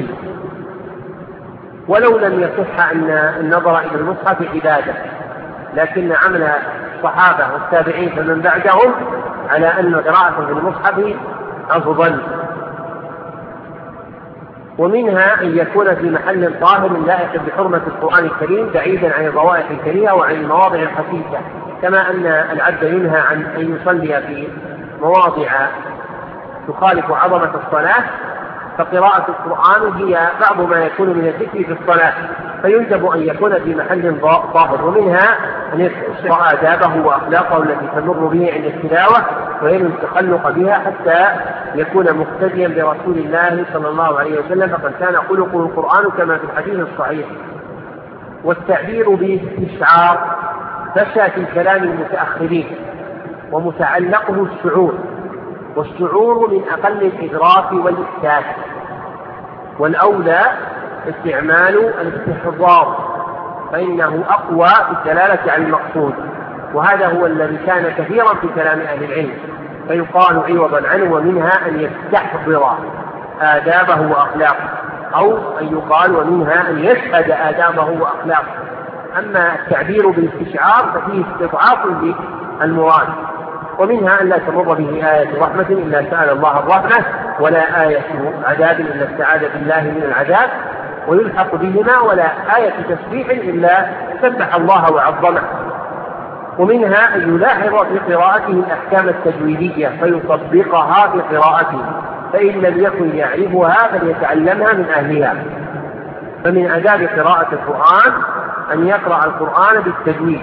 ولو لم يصح أن النظر إلى المصحف عبادة، لكن عمل الصحابة والتابعين فمن بعدهم على أن قراءة في المصحف أفضل. ومنها أن يكون في محل طاهر لائق بحرمة القرآن الكريم بعيدا عن الروائح الكريهة وعن المواضع الخفيفة، كما أن العبد ينهى عن أن يصلي في مواضع تخالف عظمة الصلاة، فقراءة القرآن هي بعض ما يكون من الذكر في الصلاة، فيندب أن يكون في محل طاهر. ومنها أن يقرأ آدابه وأخلاقه التي تمر به عند التلاوة وينوي التخلق بها حتى يكون مقتديا برسول الله صلى الله عليه وسلم، فقد كان خلقه القرآن كما في الحديث الصحيح. والتعبير باستشعار فشى في كلام المتأخرين، ومتعلقه الشعور، والشعور من أقل الإدراك والإحساس، والأولى استعمال الاستحضار فإنه أقوى في الدلالة على المقصود، وهذا هو الذي كان كثيرا في كلام أهل العلم، فيقال عوضا عنه ومنها أن يستحضر آدابه وأخلاقه، أو أن يقال ومنها أن يشهد آدابه وأخلاقه. أما التعبير بالاستشعار ففيه استضعاف للمراد. ومنها أن لا تمر به آية رحمة إلا سأل الله الرحمة، ولا آية عذاب إلا استعاذ بالله من العذاب، ويلحق بهما ولا آية تسبيح إلا سبح الله وعظمه. ومنها أن يلاحظ في قراءته الأحكام التجويدية فيطبقها في قراءته، فإن لم يكن يعرفها فليتعلمها من أهلها. فمن آداب قراءة القرآن أن يقرأ القرآن بالتجويد،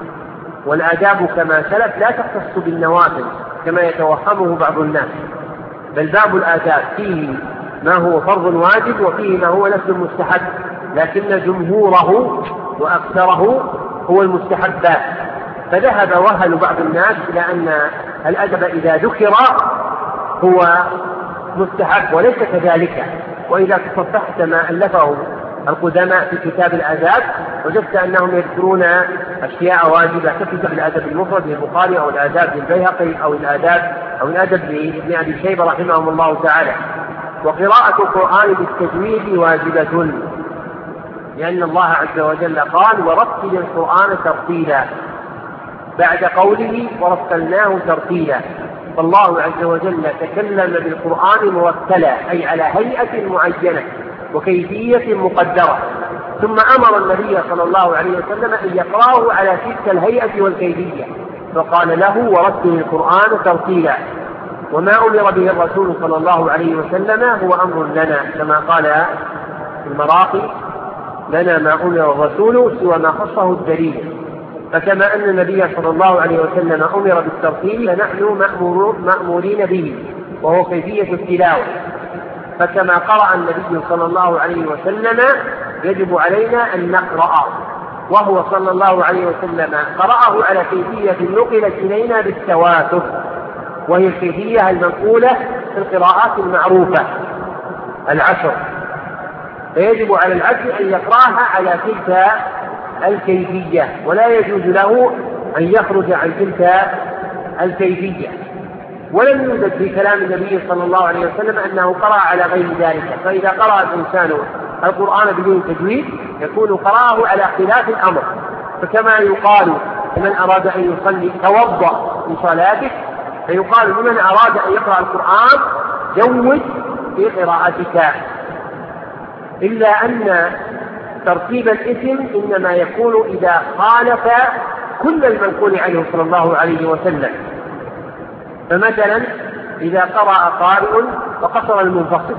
والآداب كما سلف لا تختص بالنوافل كما يتوهمه بعض الناس، بل باب الآداب فيه ما هو فرض واجب وفيه ما هو نفس مستحب، لكن جمهوره وأكثره هو المستحبات. فذهب وهل بعض الناس إلى أن الأدب إذا ذكر هو مستحب، وليس كذلك. وإذا تصفحت ما ألفه القدماء في كتاب الآداب وجدت أنهم يذكرون أشياء واجبة ككتاب الأدب المفرد للبخاري أو الآداب للبيهقي أو الأدب لابن أبي شيبة رحمهم الله تعالى. وقراءة القرآن بالتجويد واجبة، لأن الله عز وجل قال ورتل القرآن ترتيلا بعد قوله ورتلناه ترتيلا، فالله عز وجل تكلم بالقرآن مرتلا أي على هيئة معينة وكيفية مقدرة، ثم أمر النبي صلى الله عليه وسلم أن يقرأه على تلك الهيئة والكيفية، فقال له ورتل القرآن ترتيلا. وما أمر به الرسول صلى الله عليه وسلم هو أمر لنا، كما قال في المراقي لنا ما أمر الرسول سوى ما خصه الدليل. فكما أن النبي صلى الله عليه وسلم أمر بالترتيل فنحن مأمورين به، وهو كيفية التلاوة. فكما قرأ النبي صلى الله عليه وسلم يجب علينا أن نقرأ، وهو صلى الله عليه وسلم قرأه على كيفية نقلت إلينا بالتواتر، وهي الكيفية المنقولة في القراءات المعروفة العشر، فيجب على العبد أن يقرأها على تلك الكيفية، ولا يجوز له أن يخرج عن تلك الكيفية. ولم يوجد في كلام النبي صلى الله عليه وسلم أنه قرأ على غير ذلك، فإذا قرأ الإنسان القرآن بدون تجويد يكون قرأه على خلاف الأمر. فكما يقال لمن أراد أن يصلي توضأ لصلاتك، فيقال لمن أراد أن يقرأ القرآن جود في قراءتك، إلا أن ترتيب الاسم إنما يكون إذا خالف كل المنقول عنه صلى الله عليه وسلم. فمثلا إذا قرأ قارئ وقصر المنفصل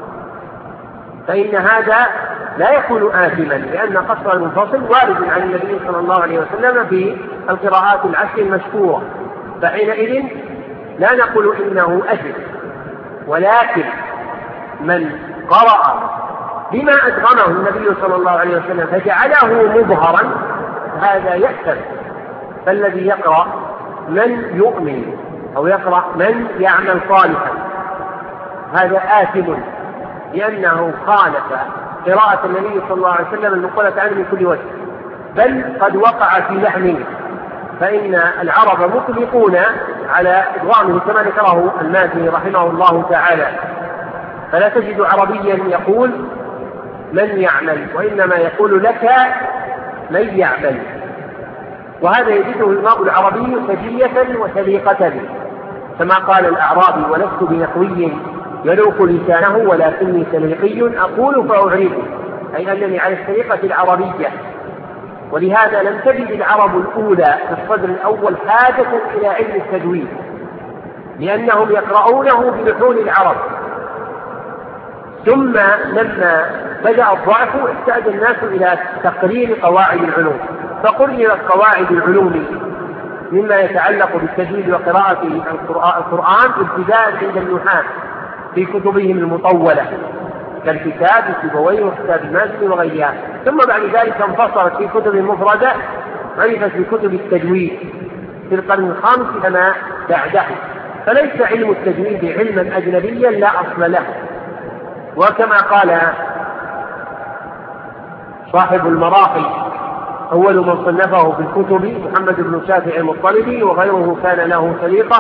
فإن هذا لا يكون آثما، لأن قصر المنفصل وارد عن النبي صلى الله عليه وسلم في القراءات العشر المشهورة، فحينئذ لا نقول إنه أثم. ولكن من قرأ بما أدغمه النبي صلى الله عليه وسلم فجعله مظهرا هذا يأثم. فالذي يقرأ من يؤمن أو يقرأ من يعمل صالحا هذا آثم، لأنه خالف قراءة النبي صلى الله عليه وسلم المنقولة عنه من كل وجه، بل قد وقع في لحنه، فإن العرب مطلقون على إدغامه كما ذكره المازني رحمه الله تعالى، فلا تجد عربيا يقول من يعمل، وإنما يقول لك من يعمل. وهذا يجده الماء العربي سجية وسليقة، كما قال الأعرابي ولست بنحوي يلوك لسانه ولكني سليقي أقول فأعرض، أي أنني على الطريقة العربية. ولهذا لم تجد العرب الأولى في الصدر الأول حاجة إلى علم التجويد، لأنهم يقرؤونه بلحون العرب. ثم لما بدأ الضعف احتاج الناس إلى تقرير قواعد العلوم، فقررت قواعد العلوم مما يتعلق بالتجويد وقراءة القرآن ابتداء عند النحاة في كتبهم المطولة كالكتاب سيبويه وكتاب المازني وغيرها، ثم بعد ذلك انفصلت في كتب مفردة عرفت بكتب التجويد في القرن الخامس كما بعده. فليس علم التجويد علما أجنبيا لا أصل له. وكما قال صاحب المراقي أول من صنفه في الكتب محمد بن شافع المطلبي وغيره كان له خليقة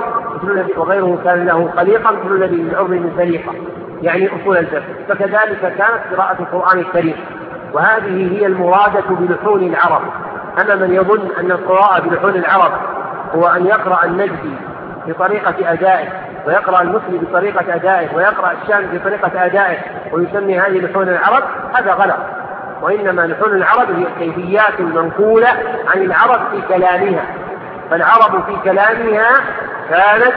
مثل الذي للعرب من خليقة، يعني أصول الفقه. فكذلك كانت قراءة القرآن الكريم، وهذه هي المرادة بلحون العرب. أما من يظن أن القراءة بلحون العرب هو أن يقرأ النجدي بطريقة أدائه ويقرأ المسلم بطريقة أدائه ويقرأ الشام بطريقة أدائه ويسمي هذه لحون العرب، هذا غلط. وإنما لحون العرب هي الكيفيات المنقولة عن العرب في كلامها. فالعرب في كلامها كانت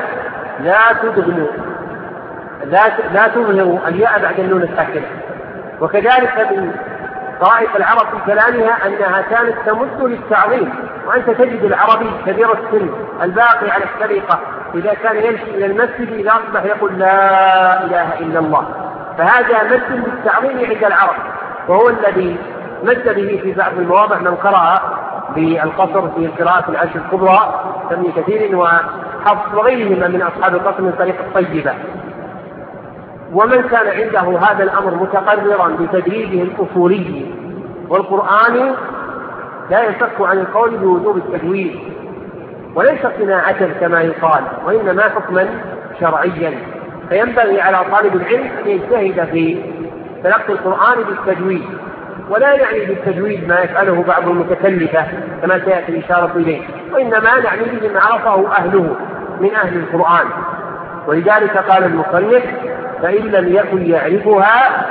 لا تظهر الياء بعد النون الساكنة. وكذلك من طائف العرب في كلامها أنها كانت تمد للتعظيم. وأنت تجد العربي كبير السن الباقي على السرقة إذا كان يمشي إلى المسجد إذا أصبح يقول لا إله إلا الله، فهذا مد للتعظيم عند العرب، وهو الذي مد به في بعض المواضع من قرأ بالقصر في القراءة العشر الكبرى كابن كثير وحفص وغيرهما من أصحاب القصر من طريق الطيبة. ومن كان عنده هذا الأمر متقررا بتدريبه الأصولي والقرآن لا يشك عن القول بوجوب التجويد، وليس صناعة كما يقال، وإنما حكما شرعيا. فينبغي على طالب العلم أن يجتهد في تلقي القرآن بالتجويد، ولا يعني بالتجويد ما يفعله بعض المتكلفة كما سيأتي الإشارة إليه، وإنما نعني به ما عرفه أهله من أهل القرآن. ولذلك قال المصنف فإن لم يكن يعرفها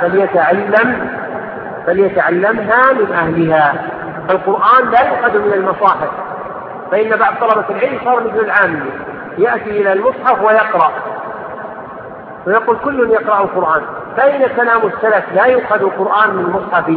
فليتعلمها من أهلها. فالقرآن لا يؤخذ من المصاحف، فإن بعض طلبة العلم صار مثل العامي يأتي إلى المصحف ويقرأ ويقول كل يقرأ القرآن، فإن كلام السلف لا يؤخذ القرآن من المصحف،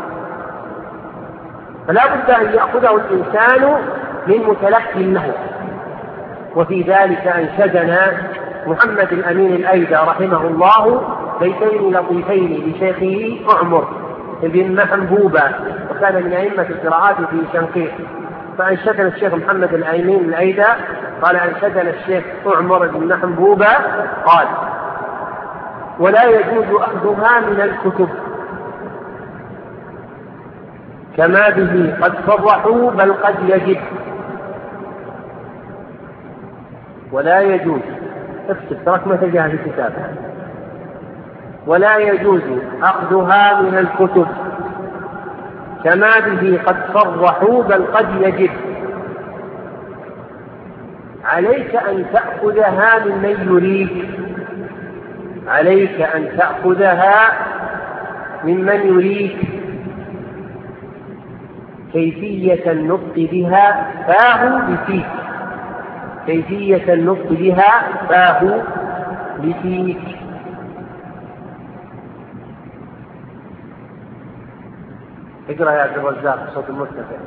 فلا بد أن يأخذه الإنسان من متلقي له. وفي ذلك أنشدنا محمد الأمين الأيدى رحمه الله بيتين لطيفين لشيخه أعمر بن محبوبة، وكان من أئمة القراءات في شنقيط. فأنشدنا الشيخ محمد الأمين الأيدى قال أنشدنا الشيخ أعمر بن محبوبة قال ولا يجوز أخذها من الكتب كما به قد صرحوا بل قد يجب. ولا يجوز اكتب ترك ما تجاه الكتاب. ولا يجوز أخذها من الكتب كما به قد صرحوا بل قد يجب. عليك أن تأخذها ممن يريد، عليك أن تأخذها ممن يريد كيفية النطق بها فاه بفيك، كيفية النطق بها فاه بفيك. اقرأ يا عبد الرزاق صوت المرتفع.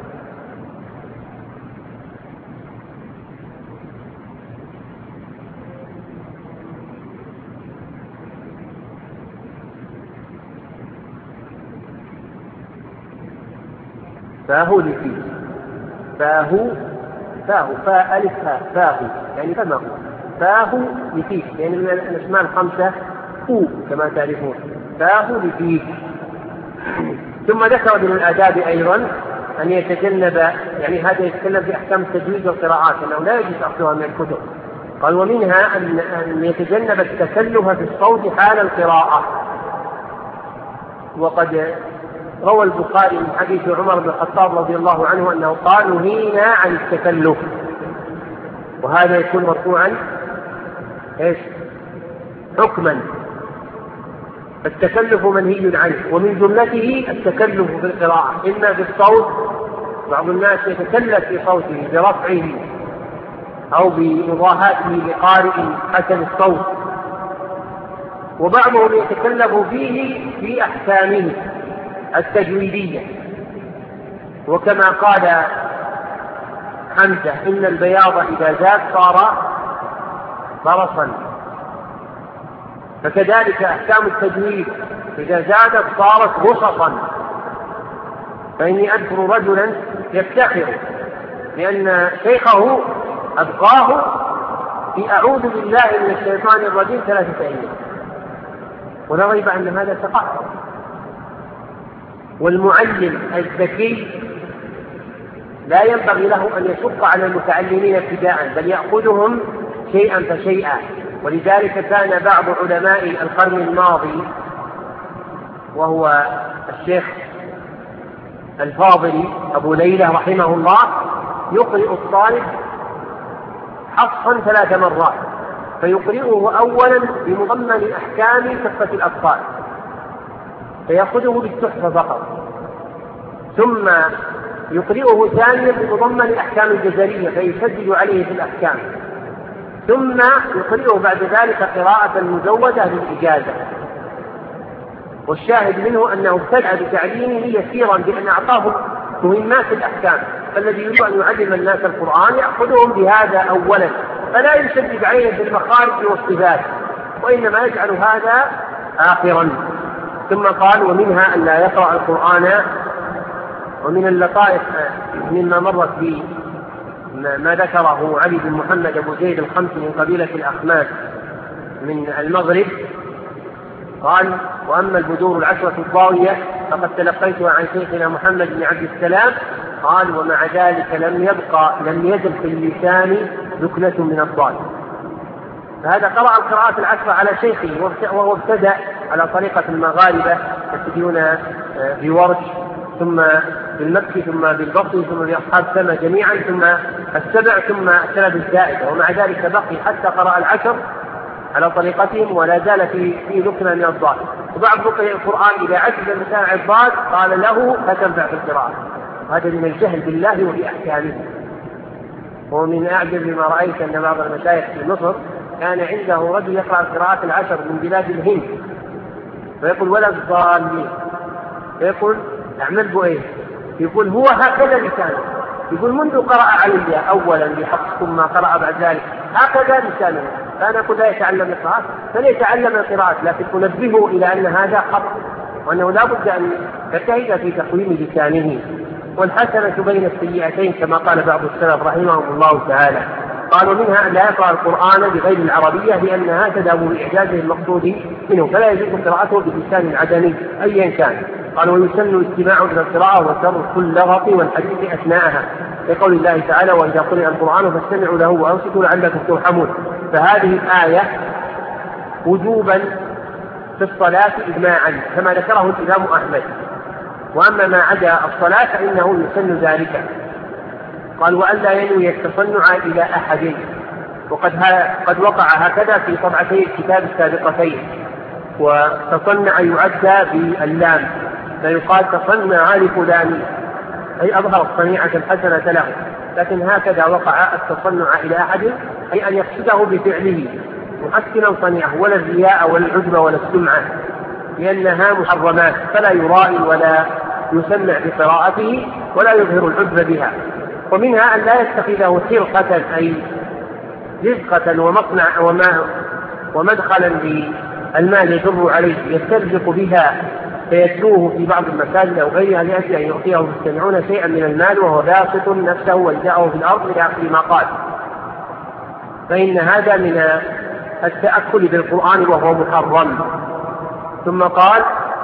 فاه لفيك، فاه فاء ألف فاه يعني فما هو فاه لفيك، يعني من الأسماء الخمسة فو كما تعرفون، فاه لفيك. ثم ذكر من الآداب أيضا أن يتجنب، يعني هذا يتكلم في أحكام التجويد والقراءات أنه لا يجوز أخذها من الكتب. قال ومنها أن يتجنب التكلف في الصوت حال القراءة. وقد روى البخاري من حديث عمر بن الخطاب رضي الله عنه أنه قال نهينا عن التكلف، وهذا يكون مرفوعا حكما التكلف منهي عنه، ومن جملته التكلف بالقراءة، إما بالصوت، بعض الناس يتكلف في صوته برفعه أو بمضاهاته لقارئ حسن الصوت، وبعضهم يتكلف فيه في أحكامه التجويدية، وكما قال حمزة إن البياض إذا زاد صار برصا، فكذلك أحكام التجويد إذا زادت صارت غصصا. فإني أذكر رجلا يفتخر لأن شيخه أبقاه في أعوذ بالله من الشيطان الرجيم 3 أيام، ولا ريب أن هذا تقهر. والمعلم الذكي لا ينبغي له أن يشق على المتعلمين ابتداء، بل يأخذهم شيئا فشيئا. ولذلك كان بعض علماء القرن الماضي وهو الشيخ الفاضل أبو ليلى رحمه الله يقرئ الطالب حصا 3 مرات، فيقرئه أولا بمضمن أحكام تحفة الأطفال فيأخذه بالتحفة فقط، ثم يقرئه ثانيا بمضمن أحكام الجزرية فيشدد عليه في الأحكام، ثم يقرئه بعد ذلك قراءة مزودة للإجازة. والشاهد منه أنه ابتدأ بتعليمه يسيرا بأن أعطاه مهمات الأحكام، فالذي يريد أن يعلم الناس القرآن يأخذهم بهذا أولا، فلا يشدد عليهم في المخارج والصفات، وإنما يجعل هذا آخرا. ثم قال ومنها أن لا يقرأ القرآن. ومن اللطائف مما مرت به ما ذكره علي بن محمد أبو زيد الخمس من قبيلة الأخماس من المغرب، قال وأما البذور 10 الضاوية فقد تلقيتها عن شيخنا محمد بن عبد السلام، قال ومع ذلك لم يزل في اللسان ذكنة من الضال. فهذا قرأ القراءات 10 على شيخه، وهو ابتدأ على طريقة المغاربة يبتدئون بورش ثم بالمكي ثم بالبصري ثم بأصحاب سما جميعا ثم السبع ثم السند الزائدة، ومع ذلك بقي حتى قرأ 10 على طريقتهم ولا زال في ذكنة من الضاد. وبعض مقرئ القرآن إذا عجز من سامع الضاد قال له لا تنفع في القراءة، وهذا من الجهل بالله وبأحكامه. ومن أعجب ما رأيت أن بعض المشايخ في مصر كان عنده رجل يقرأ القراءات 10 من بلاد الهند فيقول ولا الضالين، فيقول اعمل بو ايه؟ يقول هو هكذا لسانه، يقول منذ قرأ علي أولا بحق ثم قرأ بعد ذلك هكذا لسانه. فأنا أقول لا يتعلم القراءات فليتعلم القراءات، لكن أنبهه إلى أن هذا خطأ وأنه لا بد أن يجتهد في تقويم لسانه. والحسنة بين السيئتين كما قال بعض السلف رحمهم الله تعالى، قالوا منها أن لا يقرأ القرآن بغير العربية لأنها تذهب لإعجازه المقصود منه، فلا يجوز قراءته بلسان عدمي أيا كان. قالوا ويسن الاستماع إلى القراءة وترك اللغط والحديث أثناءها، لقول الله تعالى وإذا قرئ القرآن فاستمعوا له وأنصتوا لعلكم ترحمون. فهذه الآية وجوبا في الصلاة إجماعا كما ذكره الإمام أحمد، وأما ما عدا الصلاة فإنه يسن ذلك. قال وألا ينوي التصنع إلى أحد، وقد وقع هكذا في طبعتي الكتاب السابقتين. وتصنع يعدى باللام فيقال تصنع لفلان أي أظهر الصنيعة الحسنة له، لكن هكذا وقع التصنع إلى أحد أي أن يقصده بفعله محسنا صنيعه، ولا الرياء ولا العجب ولا السمعة لأنها محرمات، فلا يرائي ولا يسمع بقراءته ولا يظهر العجب بها. ومنها أن لا يتخذه سرقة أي رزقة ومصنع ومدخلا للمال يجر عليه يسترزق بها فيتلوه في بعض المساجد أو غيرها لأجل أن يعطيه المستمعون شيئا من المال وهو باسط نفسه والجاءه في الأرض إلى آخر ما قال، فإن هذا من التأكل بالقرآن وهو محرم. ثم قال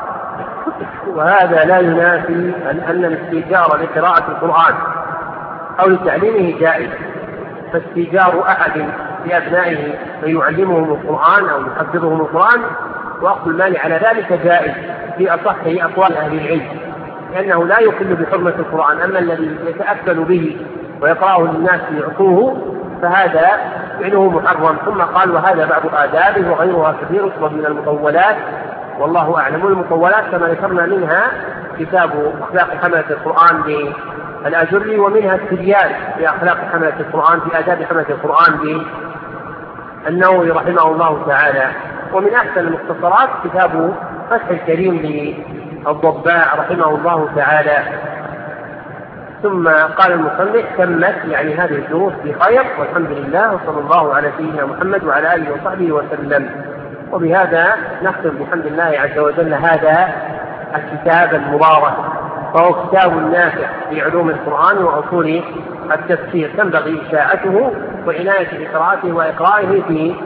وهذا لا ينافي أن الاستئجار لقراءة القرآن أو لتعليمه جائز، فاستئجار أحد لأبنائه فيعلمهم القرآن أو يحفظهم القرآن وأخذ المال على ذلك جائز في أصح أقوال أهل العلم، لأنه لا يخل بحرمة القرآن. أما الذي يتأكل به ويقرأه للناس ليعطوه فهذا فعله محرم. ثم قال وهذا بعض آدابه وغيرها كثير من المطولات والله أعلم. والمطولات كما ذكرنا منها كتاب أخلاق حملة القرآن للآجري، ومنها التبيان في أخلاق حملة القرآن في آداب حملة القرآن للنووي رحمه الله تعالى. ومن أحسن المختصرات كتاب فتح الكريم للضباع رحمه الله تعالى. ثم قال المصنف: تمت يعني هذه الدروس بخير والحمد لله، وصلى الله على سيدنا محمد وعلى آله وصحبه وسلم. وبهذا نختم بحمد الله عز وجل هذا الكتاب المبارك، فهو كتاب نافع في علوم القرآن وأصول التفسير، تنبغي إشاعته وعناية بقراءته وإقرائه في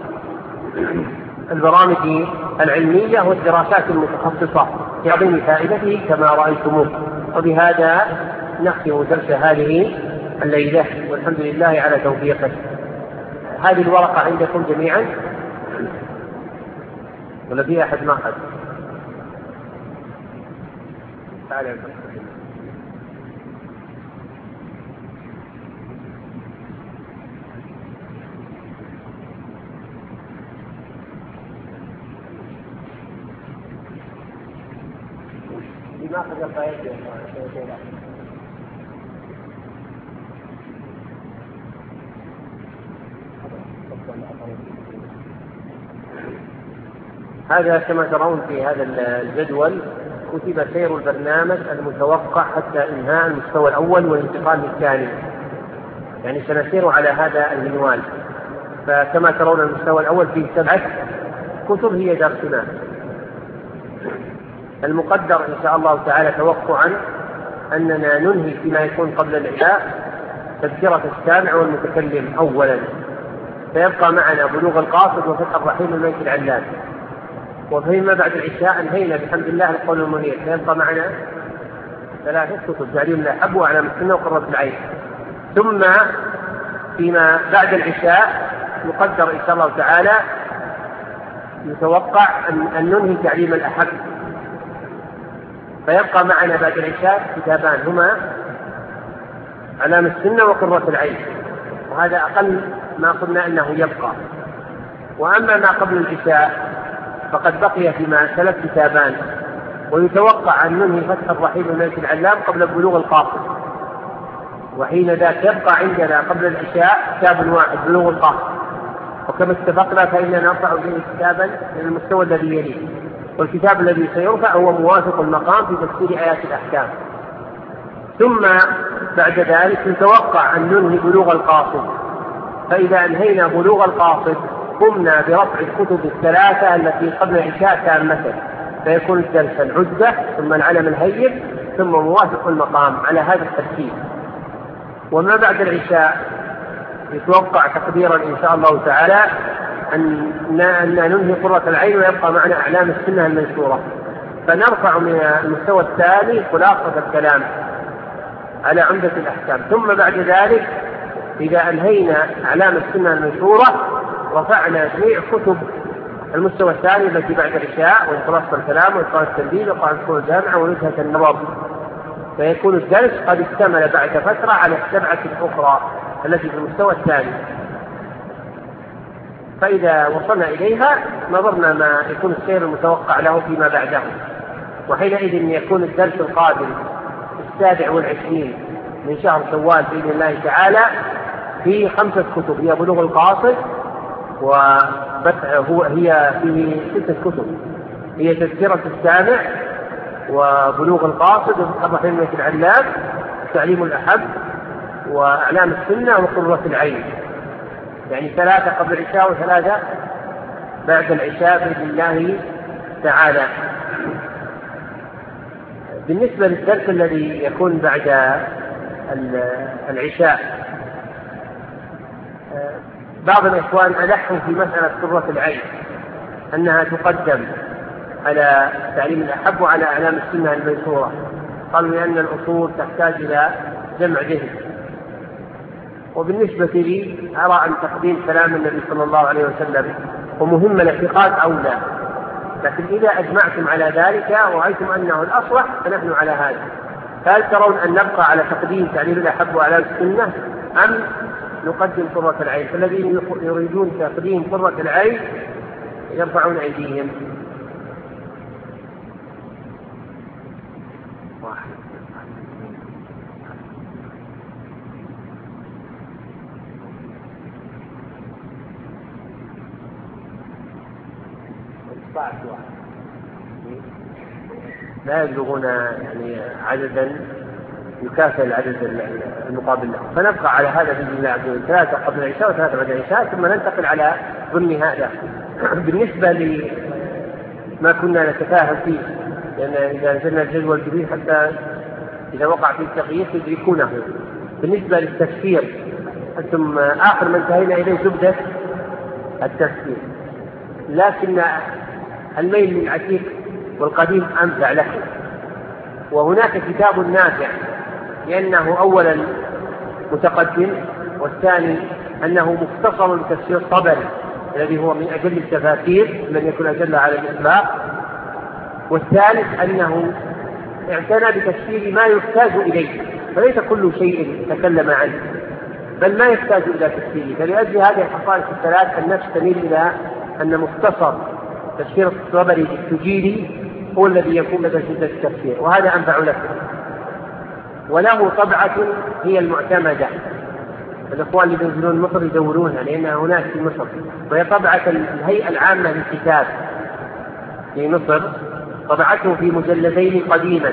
البرامج العلمية والدراسات المتخصصة في عظيم فائدته كما رأيتموه. وبهذا نختم درس هذه الليلة والحمد لله على توفيقه. هذه الورقة عندكم جميعا ولا في أحد ما أخذ؟ تعالى. ما أخذ القائد هذا كما ترون في هذا الجدول كتب سير البرنامج المتوقع حتى إنهاء المستوى الأول والانتقال للثاني، يعني سنسير على هذا المنوال. فكما ترون المستوى الأول فيه 7 كتب هي درسنا. المقدر إن شاء الله تعالى توقعا أننا ننهي فيما يكون قبل العشاء تذكرة السامع والمتكلم أولا، فيبقى معنا بلوغ القاصد وفتح الرحيم الميت العلام، وفيما بعد العشاء انهينا بحمد الله القول المنير، فيبقى معنا 3 كتب: تعليم الأحب وأعلام السنة وقرة العين. ثم فيما بعد العشاء نقدر إن شاء الله تعالى يتوقع أن ننهي تعليم الأحب، فيبقى معنا بعد العشاء كتابان هما أعلام السنة وقرة العين، وهذا أقل ما قلنا أنه يبقى. وأما ما قبل العشاء فقد بقي فيما 3 كتابان، ويتوقع أن ننهي فتح الرحيم الميت العلام قبل بلوغ القاصد، وحين ذاك يبقى عندنا قبل العشاء كتاب واحد بلوغ القاصد، وكما اتفقنا فإننا نرفع به كتابا من المستوى الذي يليه، والكتاب الذي سيرفع هو موافق المقام في تفسير آيات الأحكام. ثم بعد ذلك يتوقع أن ننهي بلوغ القاصد، فإذا أنهينا بلوغ القاصد قمنا برفع الكتب 3 التي قبل العشاء تامة، فيكون الدرس العدة ثم العلم الهين ثم موافق المقام على هذا الترتيب. وما بعد العشاء يتوقع تقديرا إن شاء الله تعالى أن ننهي قرة العين ويبقى معنا أعلام السنة المنشورة، فنرفع من المستوى الثاني خلاصة الكلام على عمدة الأحكام. ثم بعد ذلك إذا أنهينا أعلام السنة المنشورة رفعنا جميع كتب المستوى الثاني التي بعد العشاء، وخلاصة الكلام وإتقان التنبيه وقواعد الأصول الجامعة ونزهة النظر، فيكون الدرس قد اشتمل بعد فترة على 7 الأخرى التي في المستوى الثاني. فإذا وصلنا إليها نظرنا ما يكون السير المتوقع له فيما بعده، وحينئذ يكون الدرس القادم 27 من شهر شوال بإذن الله تعالى في 5 كتب، هي بلوغ القاصد، هي في 6 كتب، هي تذكرة السامع وبلوغ القاصد وفتح الرحيم الميت العلام تعليم الأحب وأعلام السنة وقرة العين، يعني 3 قبل العشاء و3 بعد العشاء بإذن الله تعالى. بالنسبة للدرس الذي يكون بعد العشاء، بعض الإخوان ألحوا في مسألة قرة العين أنها تقدم على تعليم الأحب وعلى أعلام السنة المنشورة، قالوا لأن الأصول تحتاج إلى جمع ذهن. وبالنسبة لي أرى أن تقديم كلام النبي صلى الله عليه وسلم ومهم الاعتقاد أولى، لكن إذا أجمعتم على ذلك ورأيتم أنه الأصلح فنحن على هذا. فهل ترون أن نبقى على تقديم تعليم الأحب وأعلام السنة أم نقدم قرة العين؟ فالذين يريدون تقديم قرة العين يرفعون أيديهم. لا يبلغون يعني عددا يكافئ العدد المقابل له، فنبقى على هذا بإذن الله عز وجل 3 قبل العشاء و3 بعد العشاء، ثم ننتقل على ضمن هذا. بالنسبة لما كنا نتفاهم فيه، لأن إذا نزلنا الجدول الجديد حتى إذا وقع فيه تغيير تدركونه. بالنسبة للتفسير أنتم آخر ما انتهينا إليه زبدة التفسير، لكن الميل للعتيق والقديم أنفع لكم. وهناك كتاب نافع لأنه أولا متقدم، والثاني أنه مختصر لتفسير الطبري الذي هو من أجل التفاسير لم يكن أجل على الإطلاق، والثالث أنه اعتنى بتفسير ما يحتاج إليه، فليس كل شيء تكلم عنه بل ما يحتاج إلى تفسيره. فلأجل هذه الخصائص الثلاث النفس تميل إلى أن مختصر تفسير الطبري التجيري هو الذي يكون لدى شدة التفسير، وهذا أنفع لكم. وله طبعة هي المعتمدة، الإخوان اللي ينزلون مصر يدورونها لأنها هناك في مصر، وهي طبعة الهيئة العامة للكتاب في مصر، طبعته في مجلدين قديما.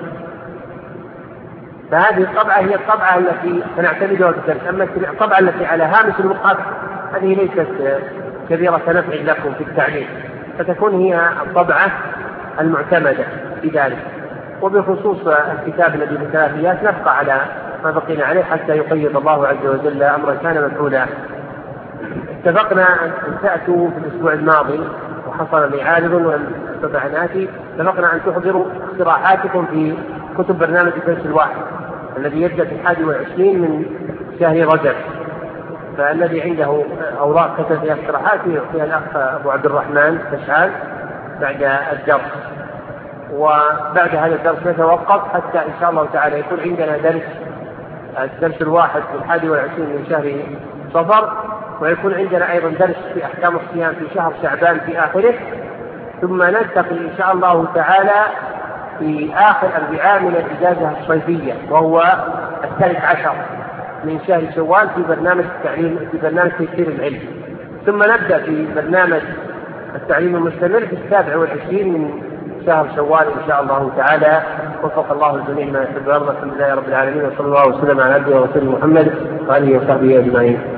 فهذه الطبعة هي الطبعة التي سنعتمدها في الدرس. أما الطبعة التي على هامش المصحف هذه ليست كبيرة نفع لكم في التعليم، فتكون هي الطبعة المعتمدة في ذلك. وبخصوص الكتاب الذي بالثلاثيات نبقى على ما بقينا عليه حتى يقيد الله عز وجل أمرا كان مفعولا. اتفقنا أن تأتوا في الأسبوع الماضي وحصل لي عارض ولم أستطع أن آتي، اتفقنا أن تحضروا اقتراحاتكم في كتب برنامج الدرس الواحد الذي يبدأ في 21 من شهر رجب. فالذي عنده أوراق كتب فيها اقتراحات يعطيها الأخ أبو عبد الرحمن تشعال بعد الدرس، وبعد هذا الدرس نتوقف حتى إن شاء الله تعالى يكون عندنا الدرس الواحد في 21 من شهر صفر، ويكون عندنا أيضا درس في أحكام الصيام في شهر شعبان في آخره، ثم ننتقل إن شاء الله تعالى في آخر الربيع من الإجازة الصيفية وهو 13 من شهر شوال في برنامج التعليم في برنامج تيسير العلم، ثم نبدأ في برنامج التعليم المستمر في 27 من شهر شوال إن شاء الله تعالى. وفق الله الجميع ما يحب ويرضى. الحمد لله رب العالمين، وصلى الله وسلم على عبده ورسوله محمد وآله وصحبه أجمعين.